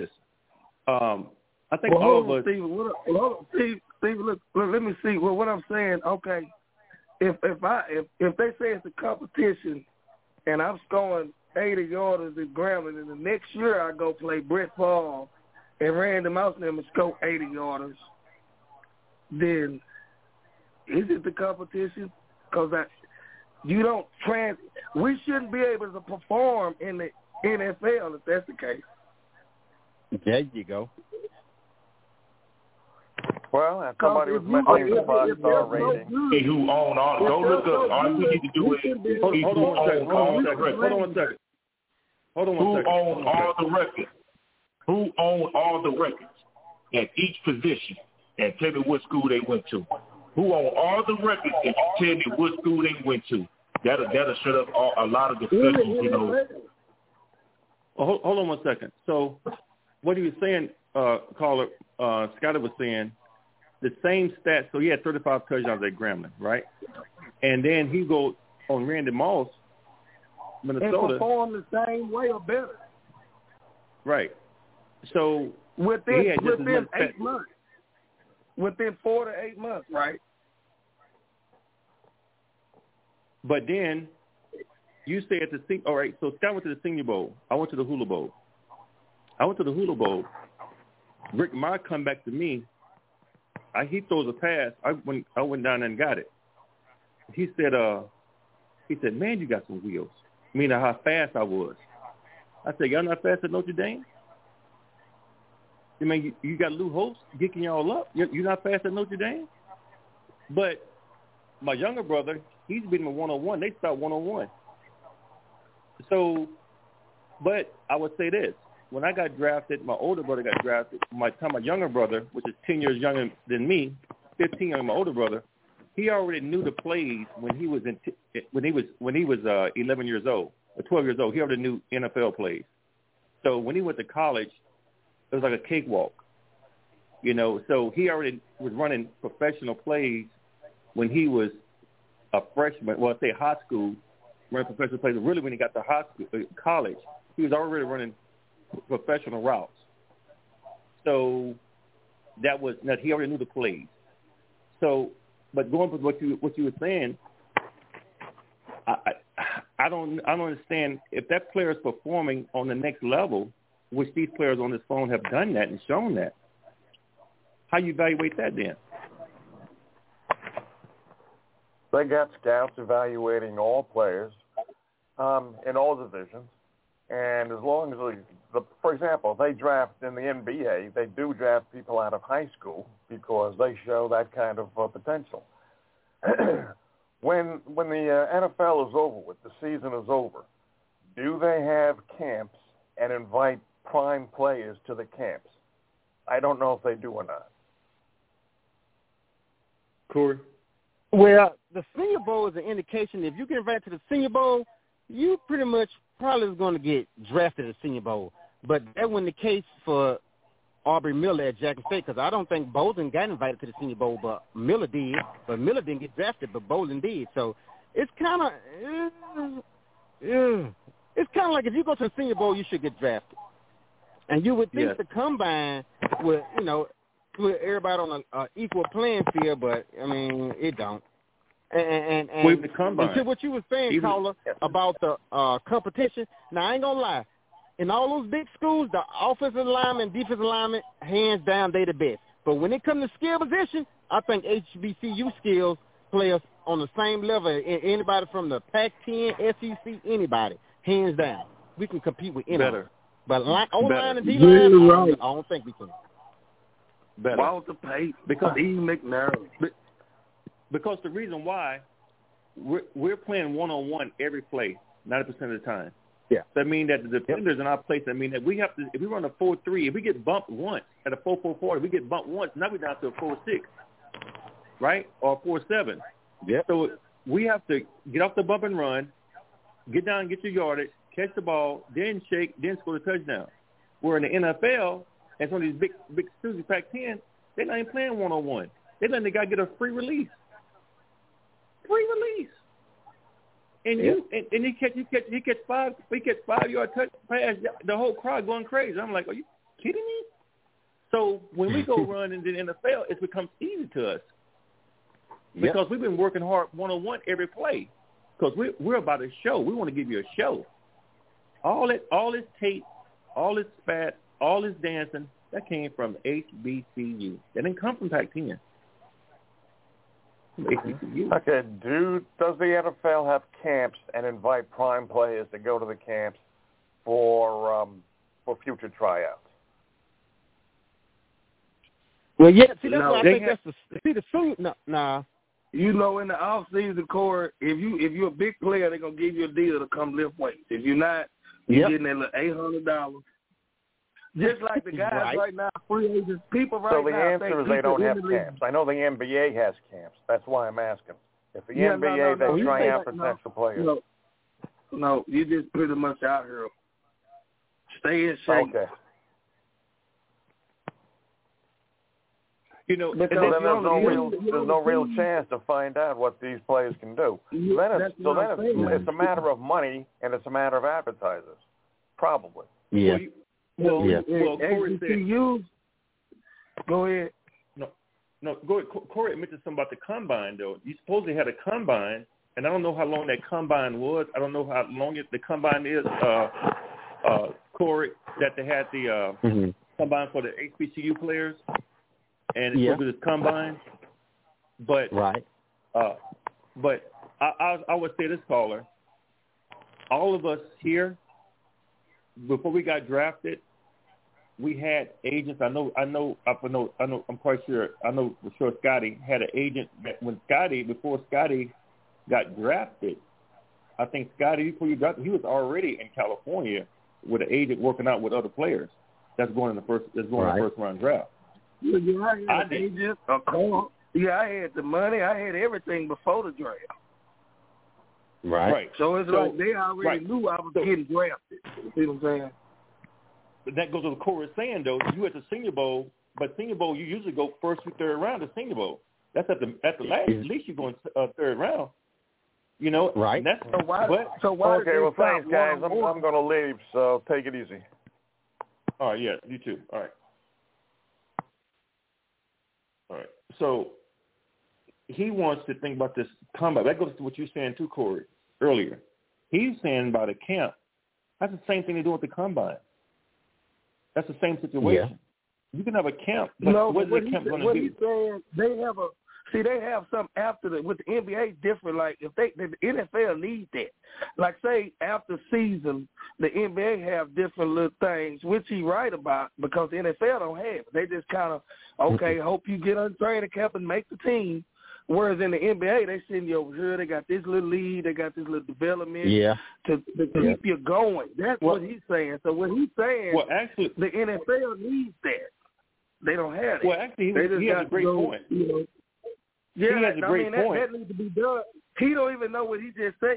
I think all of us. Steve, look, let me see. Well, what I'm saying, okay, if they say it's a competition, and I'm scoring 80 yards at Grambling, and the next year I go play Brett Favre and Randy Mouse and score 80 yards, then is it the competition? Because we shouldn't be able to perform in the NFL if that's the case. There you go. Well, as somebody was mentioning the 5-star rating. Hey, who own all? Go look up. All you need to do is hold on one second. Who own all the records? Who own all the records at each position? And tell me what school they went to. Who own all the records and tell me what school they went to? That'll shut up a lot of discussions, Hold on 1 second. So what he was saying, caller, Scotty was saying, the same stats. So he had 35 touchdowns at Grambling, right? And then he goes on Randy Moss, Minnesota. And perform the same way or better. Right. So within 8 months. Within 4 to 8 months, right? But then you say all right, so Scott went to the Senior Bowl. I went to the Hula Bowl. Rick Meyer come back to me. He throws a pass. I went down there and got it. He said, man, you got some wheels. Meaning how fast I was. I said, y'all not fast at Notre Dame? I mean, you got Lou Holtz geeking y'all up. You're not fast at Notre Dame? But my younger brother, he's beating them 101. They start 101. So, but I would say this. When I got drafted, my older brother got drafted. My younger brother, which is 10 years younger than me, 15 younger than my older brother, he already knew the plays when he was 11 years old or 12 years old. He already knew NFL plays. So when he went to college, it was like a cakewalk, you know. So he already was running professional plays when he was a freshman. Well, I say high school, running professional plays. Really, when he got to college, he was already running professional routes. So that he already knew the plays. So, but going with what you were saying, I don't understand if that player is performing on the next level, which these players on this phone have done that and shown that. How you evaluate that then? They got scouts evaluating all players in all divisions, and as long as for example, they draft in the NBA, they do draft people out of high school because they show that kind of potential. When the NFL is over with, the season is over, do they have camps and invite prime players to the camps? I don't know if they do or not. Corey? Well, the Senior Bowl is an indication. If you get invited to the Senior Bowl, you pretty much probably is going to get drafted at the Senior Bowl. But that wasn't the case for Aubrey Miller at Jackson State, because I don't think Bolden got invited to the Senior Bowl, but Miller did. But Miller didn't get drafted, but Bolden did. So it's kind of it's kind of like if you go to the Senior Bowl, you should get drafted. And you would think the combine would, you know, put everybody on an equal playing field, but I mean, it don't. And the combine. And to what you were saying, caller, about the competition. Now I ain't gonna lie. In all those big schools, the offensive lineman, defensive lineman, hands down, they the best. But when it comes to skill position, I think HBCU skills players on the same level. Anybody from the Pac-10, SEC, anybody, hands down. We can compete with anybody. Better. But O-line and D-line, I don't think we can. Better. Walter Payton, because Steve McNair. Because the reason why we're playing one-on-one every play, 90% of the time. Yeah. That means that the defenders in our place, I mean that we have to, if we run a 4-3, if we get bumped once at a 4-4-4, if we get bumped once, now we're down to a 4-6, right? Or 4-7. Yeah. So we have to get off the bump and run, get down, get your yardage, catch the ball, then shake, then score the touchdown. Where in the NFL, and some of these big schools, Pac-10, they're not even playing one-on-one. They're letting the guy get a free release. And you catch 5-yard touch pass, the whole crowd going crazy. I'm like, are you kidding me? So when we go run in the NFL, it becomes easy to us because we've been working hard one-on-one every play because we're about a show. We want to give you a show. All this tape, all this fat, all this dancing, that came from HBCU. That didn't come from Pac-10. Okay, does the NFL have camps and invite prime players to go to the camps for future tryouts? Well, yeah. See, that's why I think that's the senior. Nah. You know, in the off season, Corey, if you're a big player, they're gonna give you a deal to come lift weights. If you're not, you're getting that little $800. Just like the guys right now, free agents, people right now. So the answer is they don't have camps. I know the NBA has camps. That's why I'm asking. If the NBA, they try out potential players. No, you just pretty much out here. Stay in shape. Okay. You know, there's no real chance to find out what these players can do. It's a matter of money and it's a matter of advertisers, probably. Yeah. Well, Corey said, go ahead. No, go ahead. Corey mentioned something about the combine, though. You supposedly had a combine, and I don't know how long that combine was. I don't know how long the combine is, Corey, that they had the combine for the HBCU players, and it's supposed to be this combine. But but I would say this, caller, all of us here, before we got drafted, we had agents. I'm quite sure. I know for sure Scotty had an agent before Scotty got drafted. I think Scotty, before you drafted, he was already in California with an agent working out with other players. That's going in the first round draft. Yeah, I had an agent, a call. Yeah, I had the money. I had everything before the draft. Right. So it's like they already knew I was getting drafted. You see what I'm saying? But that goes to what Corey is saying, though. You at the Senior Bowl, but Senior Bowl, you usually go first or third round of Senior Bowl. That's at the last. At least you're going third round. You know, right? That's, so why? Okay, well, thanks, guys. I'm going to leave, so take it easy. All right, yeah, you too. All right. So he wants to think about this combine. That goes to what you were saying too, Corey, earlier. He's saying about a camp. That's the same thing they do with the combine. That's the same situation. Yeah. You can have a camp, but what is the camp going to do? He's saying they have something after with the NBA different. Like if the NFL needs that. Like say after season, the NBA have different little things, which he right about because the NFL don't have it. They just kind of hope you get on training camp and make the team. Whereas in the NBA, they send you over here. They got this little lead. They got this little development to keep you going. That's what he's saying. So what he's saying, actually, the NFL needs that. They don't have it. Well, actually, he has a great point. Yeah, he has a great point. That needs to be done. He don't even know what he just said.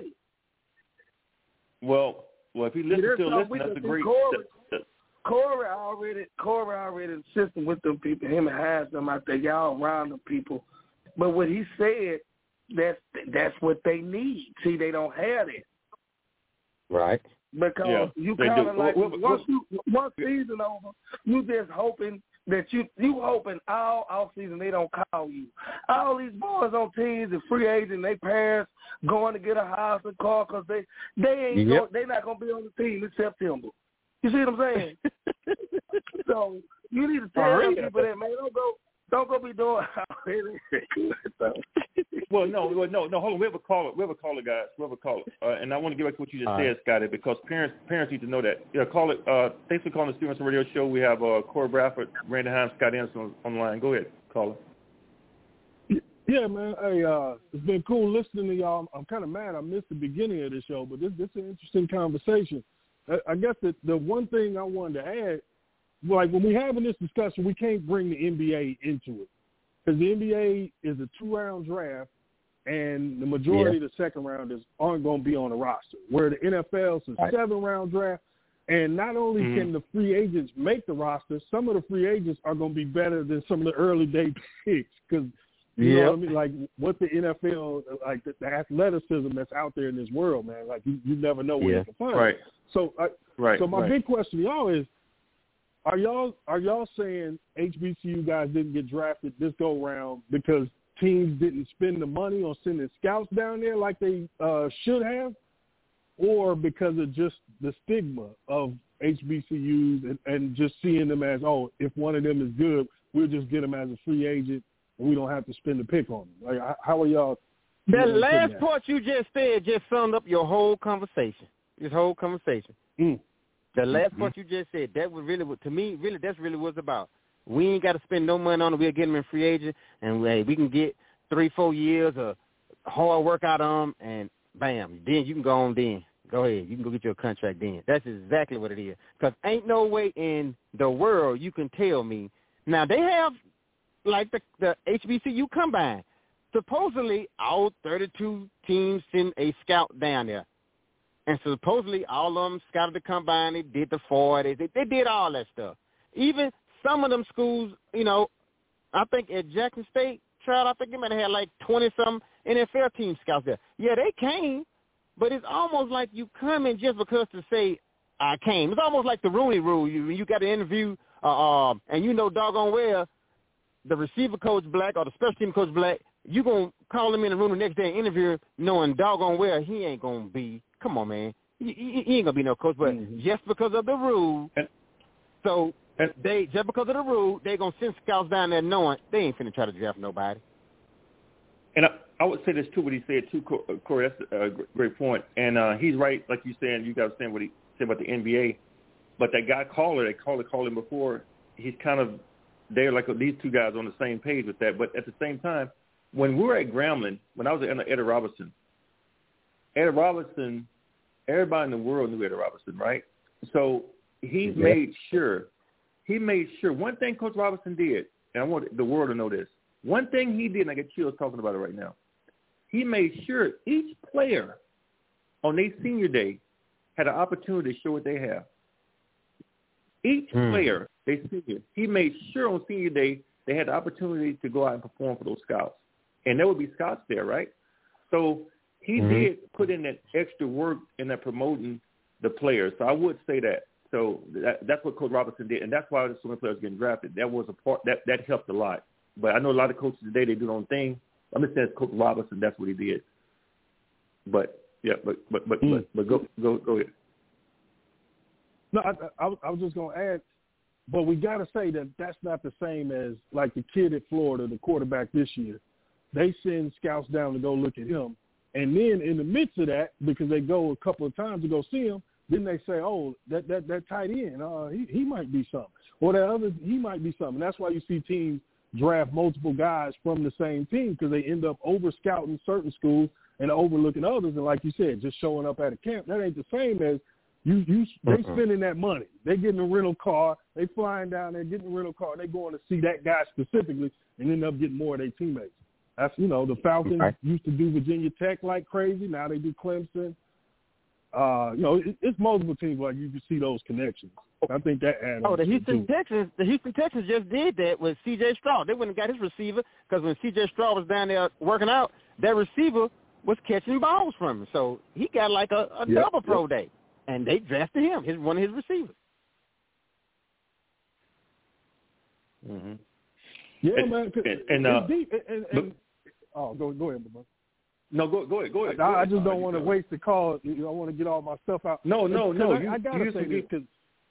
Well, if he listens that's a great. Corey already in the system with them people. Him and Hines, them out there, y'all around them people. But what he said, that's what they need. See, they don't have it. Right. Because you kind of like once season over, you just hoping that you hoping all off season they don't call you. All these boys on teams and free agents, they parents going to get a house and car because they ain't they not gonna be on the team in September. You see what I'm saying? So you need to tell them people that, man, don't go be doing. Well, no. Hold on. We have a caller, guys. We have a caller, and I want to get back to what you just said, Scotty, because parents need to know that. Yeah, call it. Thanks for calling the Stevenson Radio Show. We have Corey Bradford, Randy Hines, Scott Anderson on the line. Go ahead, caller. Yeah, man. Hey, it's been cool listening to y'all. I'm kind of mad I missed the beginning of the show, but this is an interesting conversation. I guess the one thing I wanted to add, like when we're having this discussion, we can't bring the NBA into it because the NBA is a 2-round draft, and the majority of the second rounders aren't going to be on the roster. Where the NFL is a 7-round draft, and not only can the free agents make the roster, some of the free agents are going to be better than some of the early day picks because you know what I mean? Like what the NFL, like the athleticism that's out there in this world, man. Like you never know where you can find it. So, so my big question to y'all is: Are y'all saying HBCU guys didn't get drafted this go round because teams didn't spend the money on sending scouts down there like they should have, or because of just the stigma of HBCUs and just seeing them as, if one of them is good, we'll just get them as a free agent and we don't have to spend a pick on them? Like, how are y'all? That last part you just said just summed up your whole conversation. This whole conversation. The last part you just said, that was really, to me, really, that's really what it's about. We ain't got to spend no money on it. We'll get them in free agent, and we can get 3-4 years of hard work out of them, and bam, then you can go on then. Go ahead. You can go get your contract then. That's exactly what it is. Because ain't no way in the world you can tell me. Now, they have, like, the HBCU combine. Supposedly, all 32 teams send a scout down there. And supposedly all of them scouted the combine. They did the 40s. They did all that stuff. Even some of them schools, I think at Jackson State, I think they might have had like 20-some NFL team scouts there. Yeah, they came, but it's almost like you come in just because to say, I came. It's almost like the Rooney Rule. You got to interview, and doggone well, the receiver coach black or the special team coach black, you going to call him in the room the next day and interview knowing doggone well he ain't going to be. Come on, man. He ain't going to be no coach, but just because of the rule, just because of the rule, they going to send scouts down there knowing they ain't finna try to draft nobody. And I would say this, too, what he said, too, Corey. That's a great point. And he's right, like you said, you guys saying what he said about the NBA. but that guy caller called him before. He's kind of they're like these two guys on the same page with that. But at the same time, when we were at Grambling, when I was at Eddie Robinson, everybody in the world knew Eddie Robinson, right? So he made sure. One thing Coach Robinson did, and I want the world to know this. One thing he did, and I get chills talking about it right now. He made sure each player on their senior day had an opportunity to show what they have. Each player, they senior, he made sure on senior day they had the opportunity to go out and perform for those scouts. And there would be scouts there, right? So he did put in that extra work in that promoting the players. So I would say that. So that's what Coach Robinson did, and that's why the so many players getting drafted. That was a part that helped a lot. But I know a lot of coaches today, they do their own thing. I'm just saying Coach Robinson, that's what he did. But yeah, but go ahead. No, I was just going to add, but we got to say that that's not the same as like the kid at Florida, the quarterback this year. They send scouts down to go look at him. And then in the midst of that, because they go a couple of times to go see him, then they say, oh, that tight end, he might be something. Or that other, he might be something. That's why you see teams draft multiple guys from the same team because they end up over-scouting certain schools and overlooking others. And like you said, just showing up at a camp, that ain't the same as they spending that money. They getting a rental car. They flying down there, getting a rental car. They going to see that guy specifically and end up getting more of their teammates. That's, the Falcons used to do Virginia Tech like crazy. Now they do Clemson. It's multiple teams like you can see those connections. I think that adds. Oh, the Houston Texans just did that with C.J. Stroud. They went and got his receiver because when C.J. Stroud was down there working out, that receiver was catching balls from him. So he got like a double pro day, and they drafted him, one of his receivers. Mm-hmm. Yeah, man. It's deep. Go ahead, bro. No, go ahead. I just don't want to waste the call. I want to get all my stuff out. No. I gotta say this because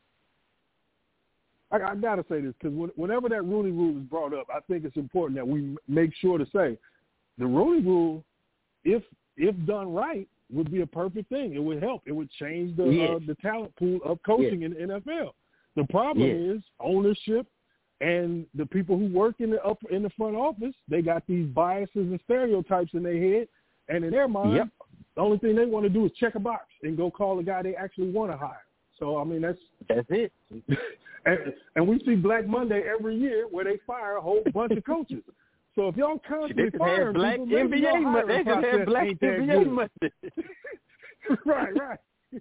I gotta say this because whenever that Rooney Rule is brought up, I think it's important that we make sure to say the Rooney Rule, if done right, would be a perfect thing. It would help. It would change the talent pool of coaching in the NFL. The problem is ownership. And the people who work in the front office, they got these biases and stereotypes in their head, and in their mind, the only thing they want to do is check a box and go call the guy they actually want to hire. So I mean, that's it. and we see Black Monday every year where they fire a whole bunch of coaches. So if y'all constantly fire Black people, NBA, they just have Black NBA Monday. Right.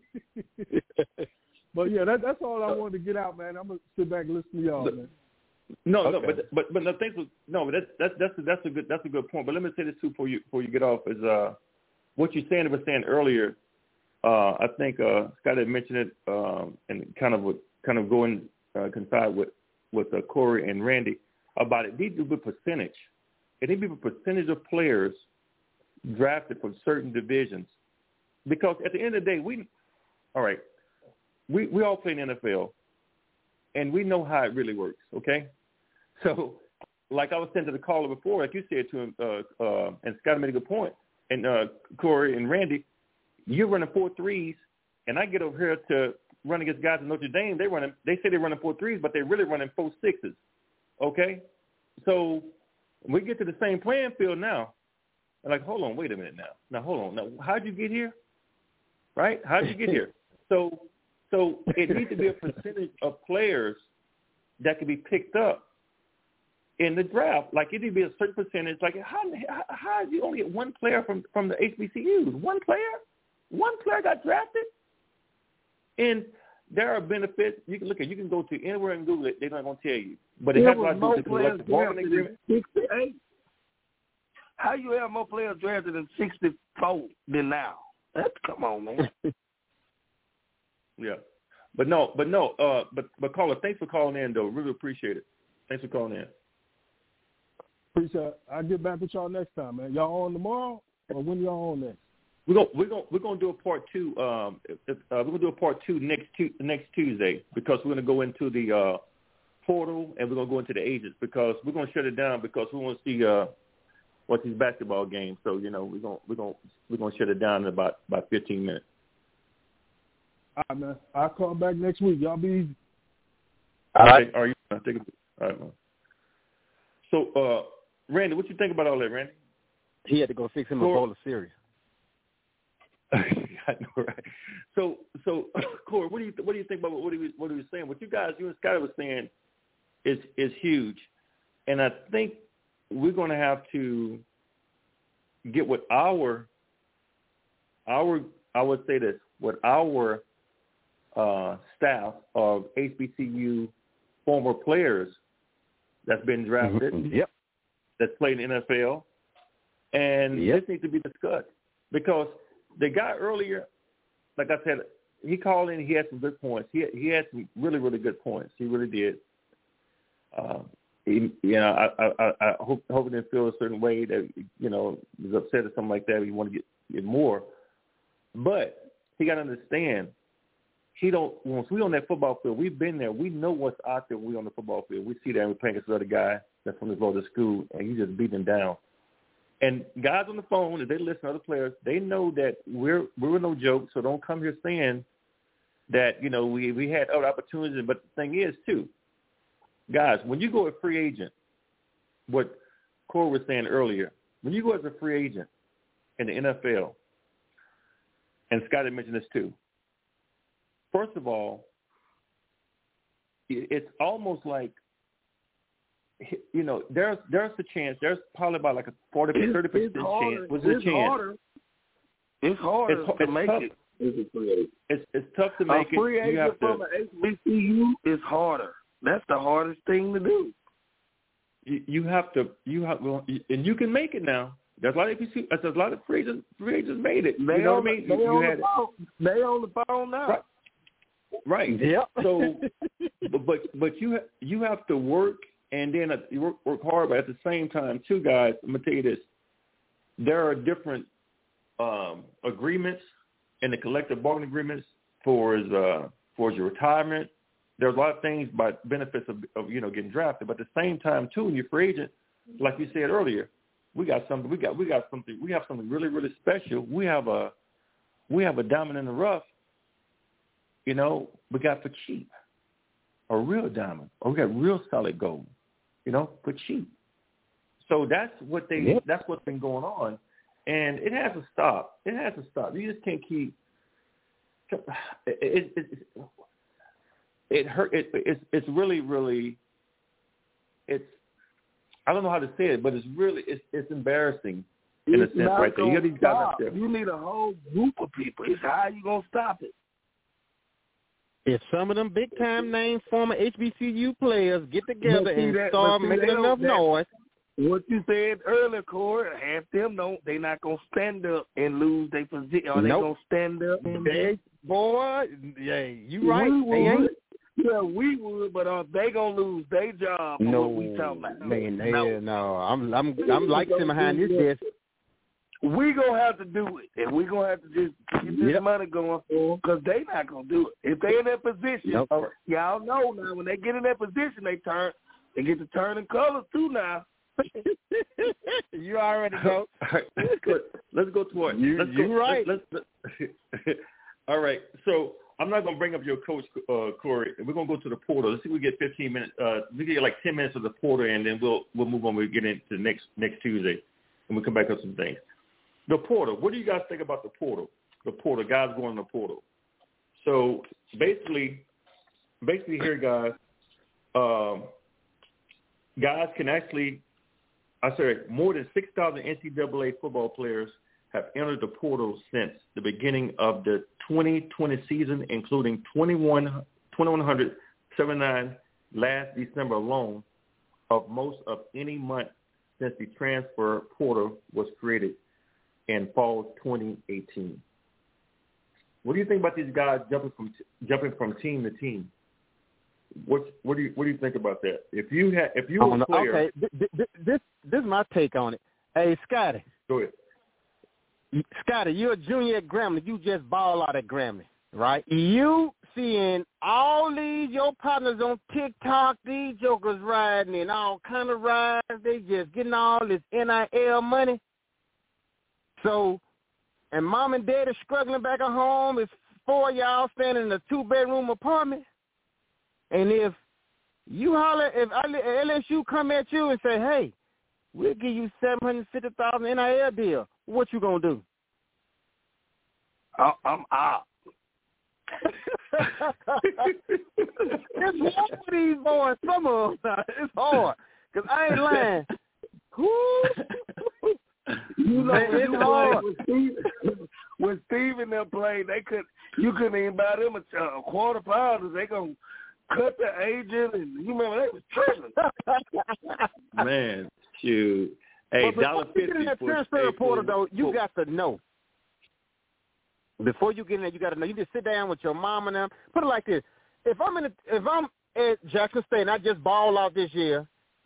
But yeah, that's all I wanted to get out, man. I'm gonna sit back and listen to y'all, man. But the thing was that's a good point. But let me say this too before you get off is what you're saying was saying earlier. I think Scott had mentioned it and kind of going coincide with Corey and Randy about it. Need to be a percentage. It need to be a percentage of players drafted from certain divisions, because at the end of the day, we all play in the NFL. And we know how it really works, okay? So, like I was saying to the caller before, like you said to him, and Scott made a good point, and Corey and Randy, you're running 4.3s, and I get over here to run against guys in Notre Dame. They say they're running 4.3s, but they're really running 4.6s, okay? So we get to the same playing field now. I'm like, hold on, wait a minute now. Now, hold on. Now, how'd you get here? Right? How'd you get here? So it needs to be a percentage of players that can be picked up in the draft. Like, it need to be a certain percentage. Like, how do you only get one player from the HBCUs? One player? One player got drafted? And there are benefits. You can go to anywhere and Google it. They're not going to tell you. But it has a lot to do with the collective bargaining agreement. 68. How you have more players drafted than 64 than now? Come on, man. Yeah, but caller, thanks for calling in though. Really appreciate it. Thanks for calling in. Appreciate it. I'll get back with y'all next time, man. Y'all on tomorrow or when y'all on next? We're gonna do a part two. We're gonna do a part two next Tuesday because we're gonna go into the portal and we're gonna go into the agents because we're gonna shut it down because we want to see what's these basketball games. So we're gonna shut it down in about 15 minutes. All right, man. I'll call back next week. Y'all be easy. All right. All right, man. So, Randy, what you think about all that, Randy? He had to go fix him a bowl of cereal. I know, right? So, Corey, what do you think about what he was saying? What you and Scotty was saying is huge, and I think we're going to have to get what our I would say this, what our staff of HBCU former players that's been drafted, that's played in the NFL, and this needs to be discussed because the guy earlier, like I said, he called in. He had some good points. He had some really, really good points. He really did. I hope he didn't feel a certain way that was upset or something like that. He wanted to get more, but he got to understand. Once we on that football field, we've been there. We know what's out there when we on the football field. We see that we're playing against the other guy that's from this other school, and you just beat him down. And guys on the phone, if they listen to other players, they know that we're no joke. So don't come here saying that we had other opportunities. But the thing is, too, guys, when you go a free agent, what Corey was saying earlier, when you go as a free agent in the NFL, and Scott had mentioned this too. First of all, it's almost like, there's a chance. There's probably about like a 40 to 30% chance. Was it a chance? It's harder to make it. It's tough to make it. A free agent from an HBCU is harder. That's the hardest thing to do. You have to, and you can make it now. There's a lot of HBCU. There's a lot of free agents made it. They you know what I mean? They on the phone now. Right. Yep. So, but you have to work. And then you work hard, but at the same time, too, guys, I'm going to tell you this. There are different agreements in the collective bargaining agreements for your retirement. There's a lot of things by benefits of getting drafted. But at the same time, too, when you're free agent, like you said earlier, we have something really, really special. We have a diamond in the rough, we got for cheap. A real diamond. Or we got real solid gold. For cheap. So that's what's been going on, and it has to stop. You just can't keep. It hurt. It's really, really. It's. I don't know how to say it, but it's embarrassing in a sense, right there. You got these guys out there. You need a whole group of people. It's how you gonna stop it. If some of them big-time name former HBCU players get together and start making enough noise. What you said earlier, Corey, half them they're not going to stand up and lose their position. Are they going to stand up? Boy, you right. We would, but are they going to lose their job? No, what we talking about? Man, no. I'm like sitting behind this desk. We gonna have to do it, and we gonna have to just get this money going for them because they not gonna do it. If they in that position, y'all know now when they get in that position, they get to turning colors too now. You already know. Let's go to it. You're right. All right. So I'm not gonna bring up your coach, Corey. We're gonna go to the portal. Let's see if we get 15 minutes. We get like 10 minutes of the portal, and then we'll move on. We'll get into next Tuesday, and we'll come back up some things. The portal. What do you guys think about the portal? The portal, guys going in the portal. So basically here, guys, guys can actually, more than 6,000 NCAA football players have entered the portal since the beginning of the 2020 season, including 2,179 last December alone, of most of any month since the transfer portal was created in fall 2018. What do you think about these guys jumping from team to team? What do you think about that? If you were a player, okay, this is my take on it. Hey, Scotty. Go ahead. Scotty, you're a junior at Grambling. You just ball out at Grambling, right? You seeing all these your partners on TikTok, these jokers riding in all kind of rides. They just getting all this NIL money. So, and mom and dad is struggling back at home. It's 4 of y'all standing in a 2-bedroom apartment, and if you holler, if LSU come at you and say, hey, we'll give you $750,000 NIL deal, what you going to do? I'm out. It's hard for these boys. Some of them, it's hard. Because I ain't lying. You know, it's hard. When Steve and them played, you couldn't even buy them a quarter pounder. They gonna cut the agent, and you remember they was tripping. Man, shoot. Hey, $1.50 that transfer portal though, you got to know. Before you get in there, you got to know. You just sit down with your mom and them. Put it like this: if I'm at Jackson State and I just ball out this year,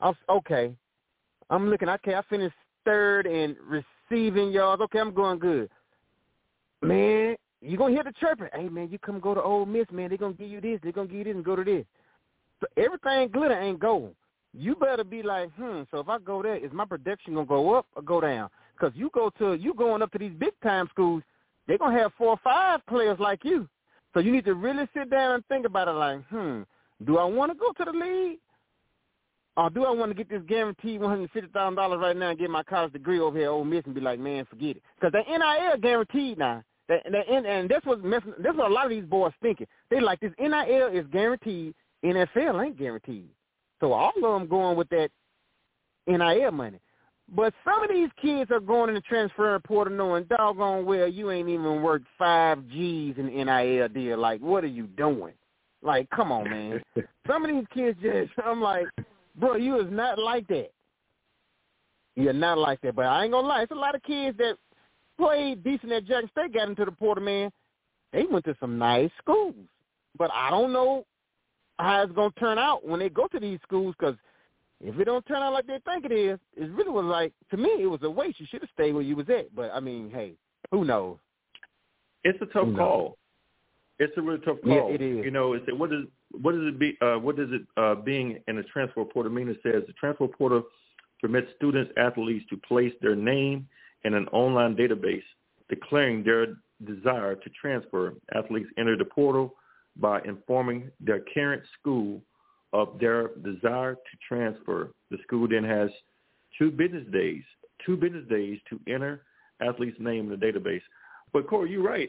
I'm looking. Okay, I finished 3rd in receiving yards. Okay, I'm going good. Man, you're going to hear the chirping. Hey, man, you come go to Ole Miss, man. They're going to give you this. They're going to give you this and go to this. So everything glitter ain't gold. You better be like, so if I go there, is my production going to go up or go down? Because you going up to these big-time schools, they're going to have 4 or 5 players like you. So you need to really sit down and think about it like, do I want to go to the league? Or do I want to get this guaranteed $150,000 right now and get my college degree over here at Ole Miss and be like, man, forget it? Because the NIL guaranteed now. And that's what a lot of these boys thinking. They like this NIL is guaranteed, NFL ain't guaranteed. So all of them going with that NIL money. But some of these kids are going in the transfer portal knowing doggone well you ain't even worth 5 G's in the NIL deal. Like, what are you doing? Like, come on, man. Some of these kids I'm like, bro, you is not like that. You're not like that. But I ain't going to lie. It's a lot of kids that played decent at Jackson State, got into the portal, man. They went to some nice schools. But I don't know how it's going to turn out when they go to these schools because if it don't turn out like they think it is, it really was like, to me, it was a waste. You should have stayed where you was at. But, I mean, hey, who knows? It's a tough call. It's a really tough call. Yeah, it is. You know, what does it being in the transfer portal mean? It says the transfer portal permits students, athletes to place their name in an online database declaring their desire to transfer. Athletes enter the portal by informing their current school of their desire to transfer. The school then has 2 business days to enter athlete's name in the database. But Corey, you're right.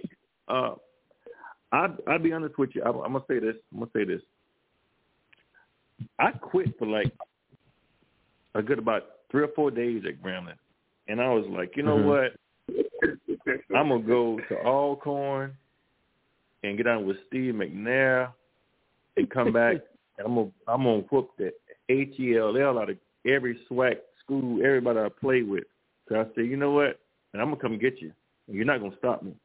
I'll be honest with you. I'm gonna say this. I quit for like a good about 3 or 4 days at Grambling, and I was like, you know what? I'm gonna go to Alcorn and get on with Steve McNair and come back. And I'm gonna whoop the HELL out of every SWAC school, everybody I play with. So I said, you know what? And I'm gonna come get you. And you're not gonna stop me.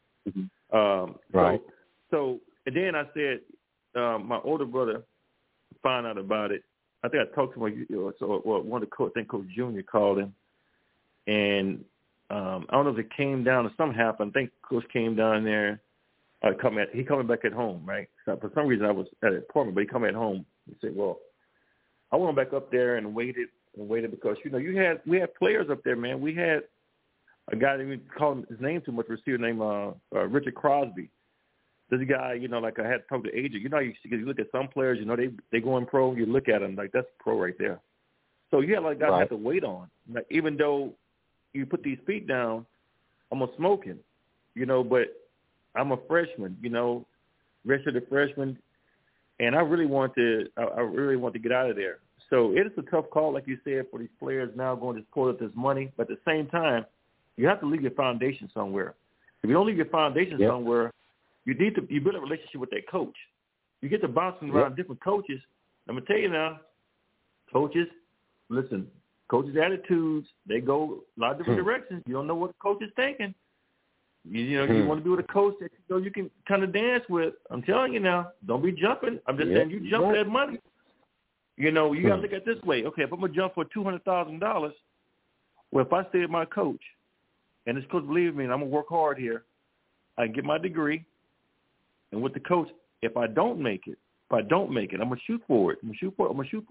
Right. So and then I said, my older brother found out about it. I think I talked to him. One of the coach, I think Coach Junior called him, and I don't know if it came down or something happened. I think Coach came down there. He coming back at home, right? So for some reason I was at an apartment, but he come at home. He said, "Well, I went back up there and waited because we had players up there, man. We had a guy that we called his name too much, receiver named Richard Crosby. This guy, like I had to talk to agent. You look at some players, they going pro. You look at them like that's pro right there. So you have guys have to wait on. Like even though you put these feet down, I'm a smoking, but I'm a freshman, redshirt freshman, and I really want to get out of there. So it is a tough call, like you said, for these players now going to support this money. But at the same time, you have to leave your foundation somewhere. If you don't leave your foundation somewhere, you build a relationship with that coach. You get to bouncing around different coaches. I'm gonna tell you now, coaches, listen, coaches' attitudes, they go a lot of different directions. You don't know what the coach is thinking. You want to be with a coach that you can kind of dance with. I'm telling you now, don't be jumping. I'm just saying you jump that money. You got to look at it this way. Okay, if I'm going to jump for $200,000, well, if I stay with my coach, and this coach believes me, and I'm going to work hard here, I can get my degree, and with the coach, if I don't make it, I'm going to shoot for it. I'm going to shoot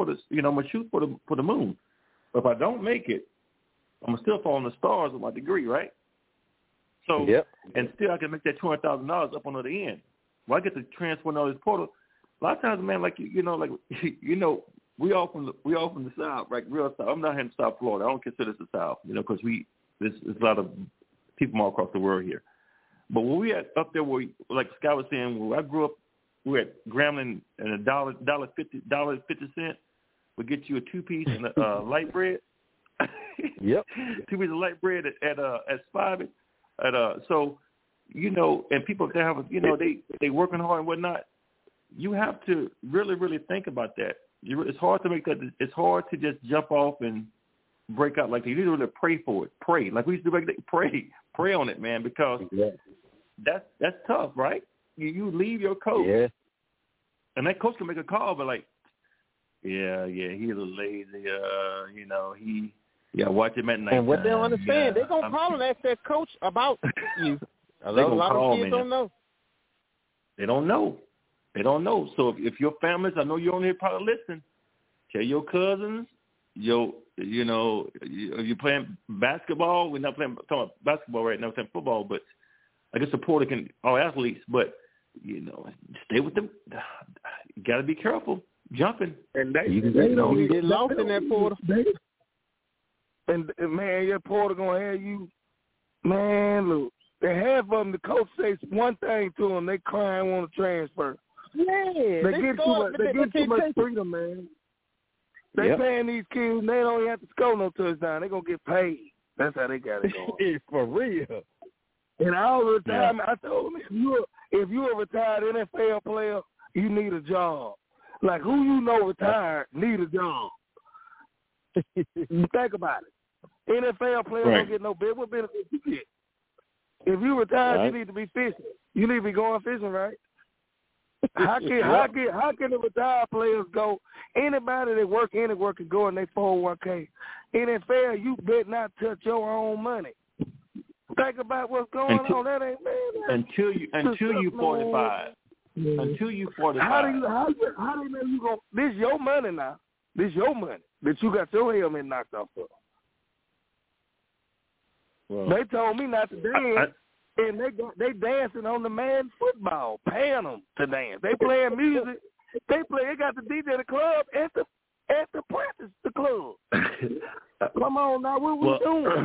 for the moon. But if I don't make it, I'm going to still fall on the stars with my degree, right? So, and still I can make that $200,000 up on the other end. Well, I get to transfer all this portal. A lot of times, man, like we all from the South, like real South. I'm not in South Florida. I don't consider this the South, because there's a lot of people from all across the world here. But when we up there, where like Scott was saying, where I grew up, we were at Grambling, and $1.50 would get you a 2-piece and a light bread. Yep. 2 pieces of light bread at Spivey. So, and people they have, they working hard and whatnot. You have to really, really think about that. It's hard to make that. It's hard to just jump off and break out like that. You need to really pray for it. Pray like we used to do back then. Pray on it, man, because that's tough, right? You leave your coach, and that coach can make a call, but like, he's a little lazy. Watch him at night. And what they don't understand, they're gonna call and ask that coach about you. A lot of kids don't know. They don't know. So if your families, I know you're on here probably listening, tell your cousins, you're playing basketball. We're not talking about basketball right now, we're playing football, but I guess supporter can, all athletes, but, stay with them. You got to be careful jumping. And you can get lost in that portal. And, man, your portal going to have you, man, look. And half of them, the coach says one thing to them, they crying, want to transfer. Yeah, they get too much freedom, man. They paying these kids, and they don't even have to score no touchdown. They're going to get paid. That's how they got it going. For real. And all the time, I told them, if you're a retired NFL player, you need a job. Like, who retired need a job. Think about it. NFL players don't get no benefit. What benefits you get? If you retired, you need to be fishing. You need to be going fishing, right? How can the retired players go? Anybody that work anywhere can go in their 401k. NFL, you better not touch your own money. Think about what's going on. That ain't man. Until you 45. Until you 45. How do you know you going? This your money now. This your money that you got your helmet knocked off of. Well, they told me not to dance, and they dancing on the man football, paying them to dance. They playing music. They got the DJ at the club at the practice, the club. Come on now, what we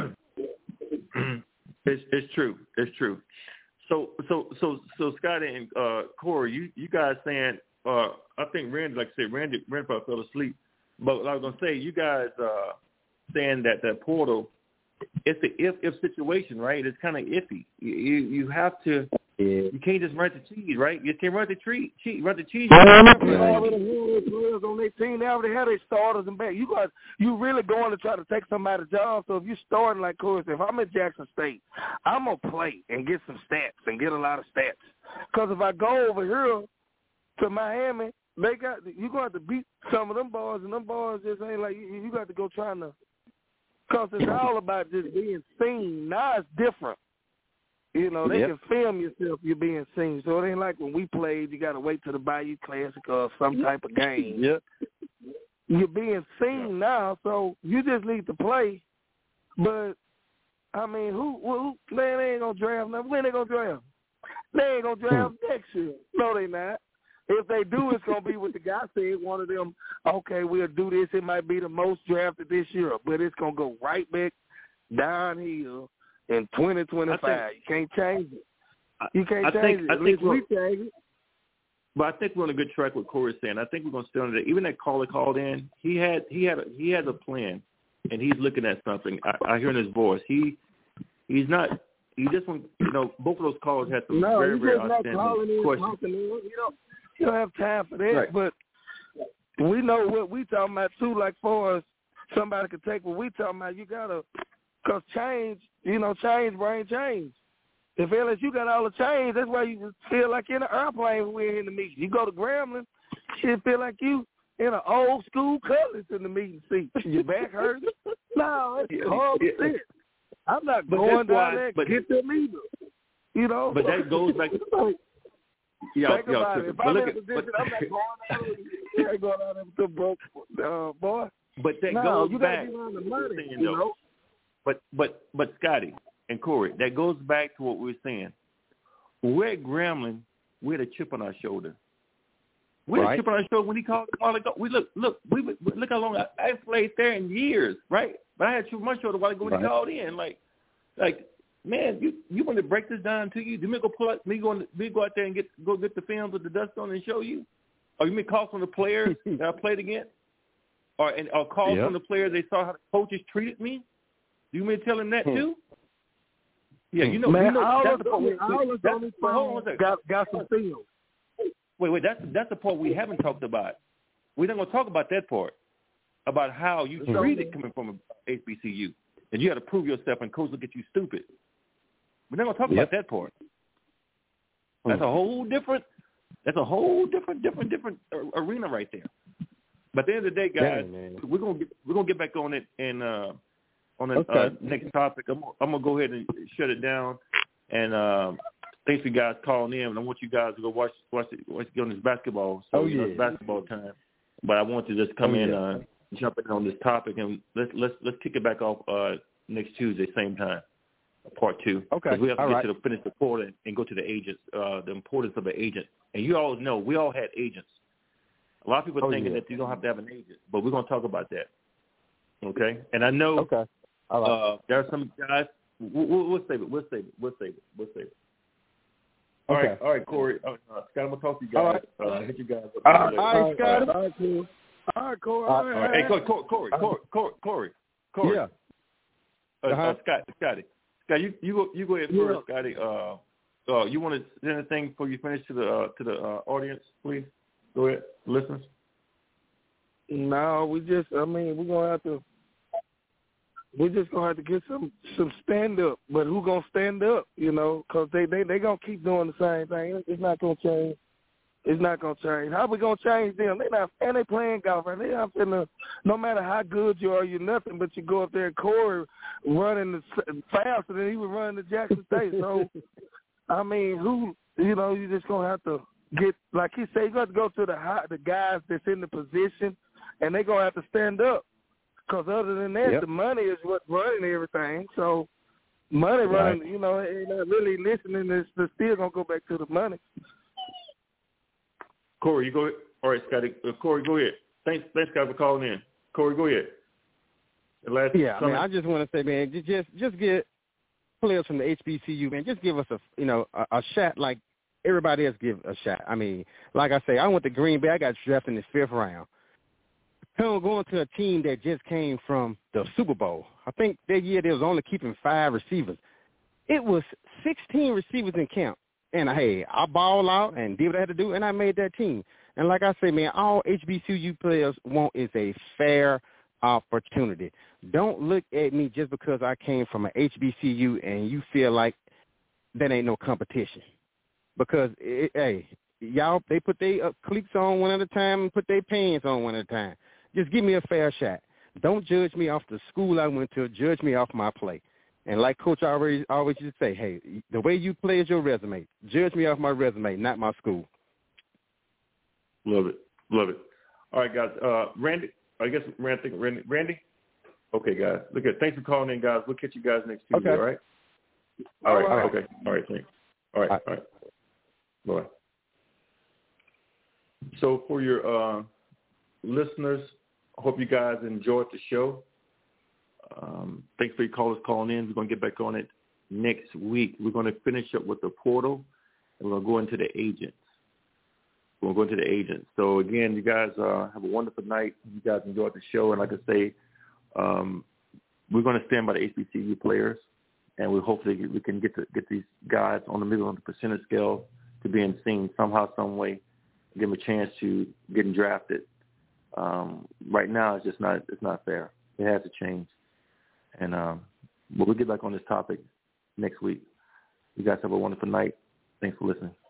doing? It's true. It's true. So Scotty and Corey, you guys saying, I think Randy, like I said, Randy probably fell asleep. But what I was gonna say, you guys saying that portal, it's an if situation, right? It's kind of iffy. You have to. You can't just run the cheese, right? You can't run the cheese. Run the cheese. Players on their team, they already have their starters and back. You really going to try to take somebody's job. So if you starting like Corey, if I'm at Jackson State, I'm gonna play and get some stats and get a lot of stats. Because if I go over here to Miami, you gonna have to beat some of them boys, and them boys just ain't like you got to go trying to. Because it's all about just being seen. Now it's different. They can film yourself, you're being seen. So it ain't like when we played, you got to wait till the Bayou Classic or some type of game. Yep. You're being seen now, so you just need to play. But, I mean, who man, they ain't going to draft nothing. When they going to draft? They ain't going to draft next year. No, they not. If they do, it's going to be what the guy said, one of them, okay, we'll do this. It might be the most drafted this year, but it's going to go right back downhill in 2025. You can't change it. You can't change it. At least we change it. But I think we're on a good track with Corey saying. I think we're going to stay on that. Even that caller called in, he has a plan, and he's looking at something. I hear in his voice. He's not. He just want, both of those callers had some very, very outstanding questions. You don't have time for that, right. But we know what we talking about too. Like for us, somebody could take what we talking about. You gotta, cause change, change bring change. If LSU got all the change, that's why you feel like in an airplane when we're in the meeting. You go to Grambling, shit feel like you in an old school Cutlass in the meeting seat. Your back hurts. No, it's horrible shit. I'm not going down there to get them either. But that goes back. Think about it. If I'm in a position, I'm not going out there with the broke boy. But that goes back. The money, But Scotty and Corey, that goes back to what we were saying. We're at Grambling we had a chip on our shoulder. We had a chip on our shoulder when he called a while ago. Look how long I played there in years, right? But I had a chip on my shoulder a while ago when he called in. Like, man, you want to break this down to you? Do me go pull out me go out there and get the films with the dust on and show you? Or you mean calls from the players that I played against? Or calls from the players they saw how the coaches treated me? Do you mean tell him that too? Yeah, you know. Man, that's got some film. Wait, that's the part we haven't talked about. We're not going to talk about that part, about how you treated coming from HBCU. And you got to prove yourself, and coach look at you stupid. We're not going to talk about that part. That's a whole different arena right there. But at the end of the day, guys, we're gonna get back on it and on the next topic. I'm gonna go ahead and shut it down. And thanks for you guys calling in. And I want you guys to go watch get on this basketball. So it's basketball time. But I want to just come in, jump in on this topic, and let's kick it back off next Tuesday, same time, part 2. Okay. Because we have to finish the portal and go to the agents, the importance of an agent. And you all know we all had agents. A lot of people are thinking that you don't have to have an agent, but we're going to talk about that. Okay? And I know there are some guys. We'll save it. We'll save it. All right, Corey. Scott, I'm going to talk to you guys. Hit you guys. All right, Scott. All right, Corey. All right. Hey, Corey. Yeah. Scotty, you go ahead first, Scotty. You want to say anything before you finish to the audience, please? Go ahead, listeners. No, we're just gonna have to get some stand up. But who gonna stand up? You know, because they gonna keep doing the same thing. It's not gonna change. How we gonna change them? They playing golf, and they not finna. No matter how good you are, you're nothing. But you go up there, Corey running faster than he was running to Jackson State. So, I mean, you just gonna have to get, like he said, you got to go to the guys that's in the position, and they gonna have to stand up. Because other than that, the money is what's running everything. So, money running, ain't not really listening. It's still gonna go back to the money. Corey, you go ahead. All right, Scotty. Corey, go ahead. Thanks, Scott, for calling in. Corey, go ahead. I just want to say, man, just get players from the HBCU, man. Just give us a shot like everybody else give a shot. I mean, like I say, I went to Green Bay. I got drafted in the 5th round. Going to a team that just came from the Super Bowl. I think that year they was only keeping 5 receivers. It was 16 receivers in camp. And, hey, I balled out and did what I had to do, and I made that team. And like I say, man, all HBCU players want is a fair opportunity. Don't look at me just because I came from an HBCU and you feel like that ain't no competition. Because, y'all, they put their cleats on one at a time and put their pants on one at a time. Just give me a fair shot. Don't judge me off the school I went to. Judge me off my play. And like Coach always used to say, hey, the way you play is your resume. Judge me off my resume, not my school. Love it. All right, guys. Randy? Randy? Okay, guys. Look at. Thanks for calling in, guys. We'll catch you guys next Tuesday, all right? All right. Okay. All right, thanks. All right. Bye. So for your listeners, I hope you guys enjoyed the show. Thanks for your callers calling in. We're going to get back on it next week. We're going to finish up with the portal, and we're going to go into the agents. So, again, you guys have a wonderful night. You guys enjoyed the show. And like I say, we're going to stand by the HBCU players, and hopefully we can get these guys on the middle of the percentage scale to being seen somehow, some way, give them a chance to getting drafted. Right now, it's not fair. It has to change. And we'll get back on this topic next week. You guys have a wonderful night. Thanks for listening.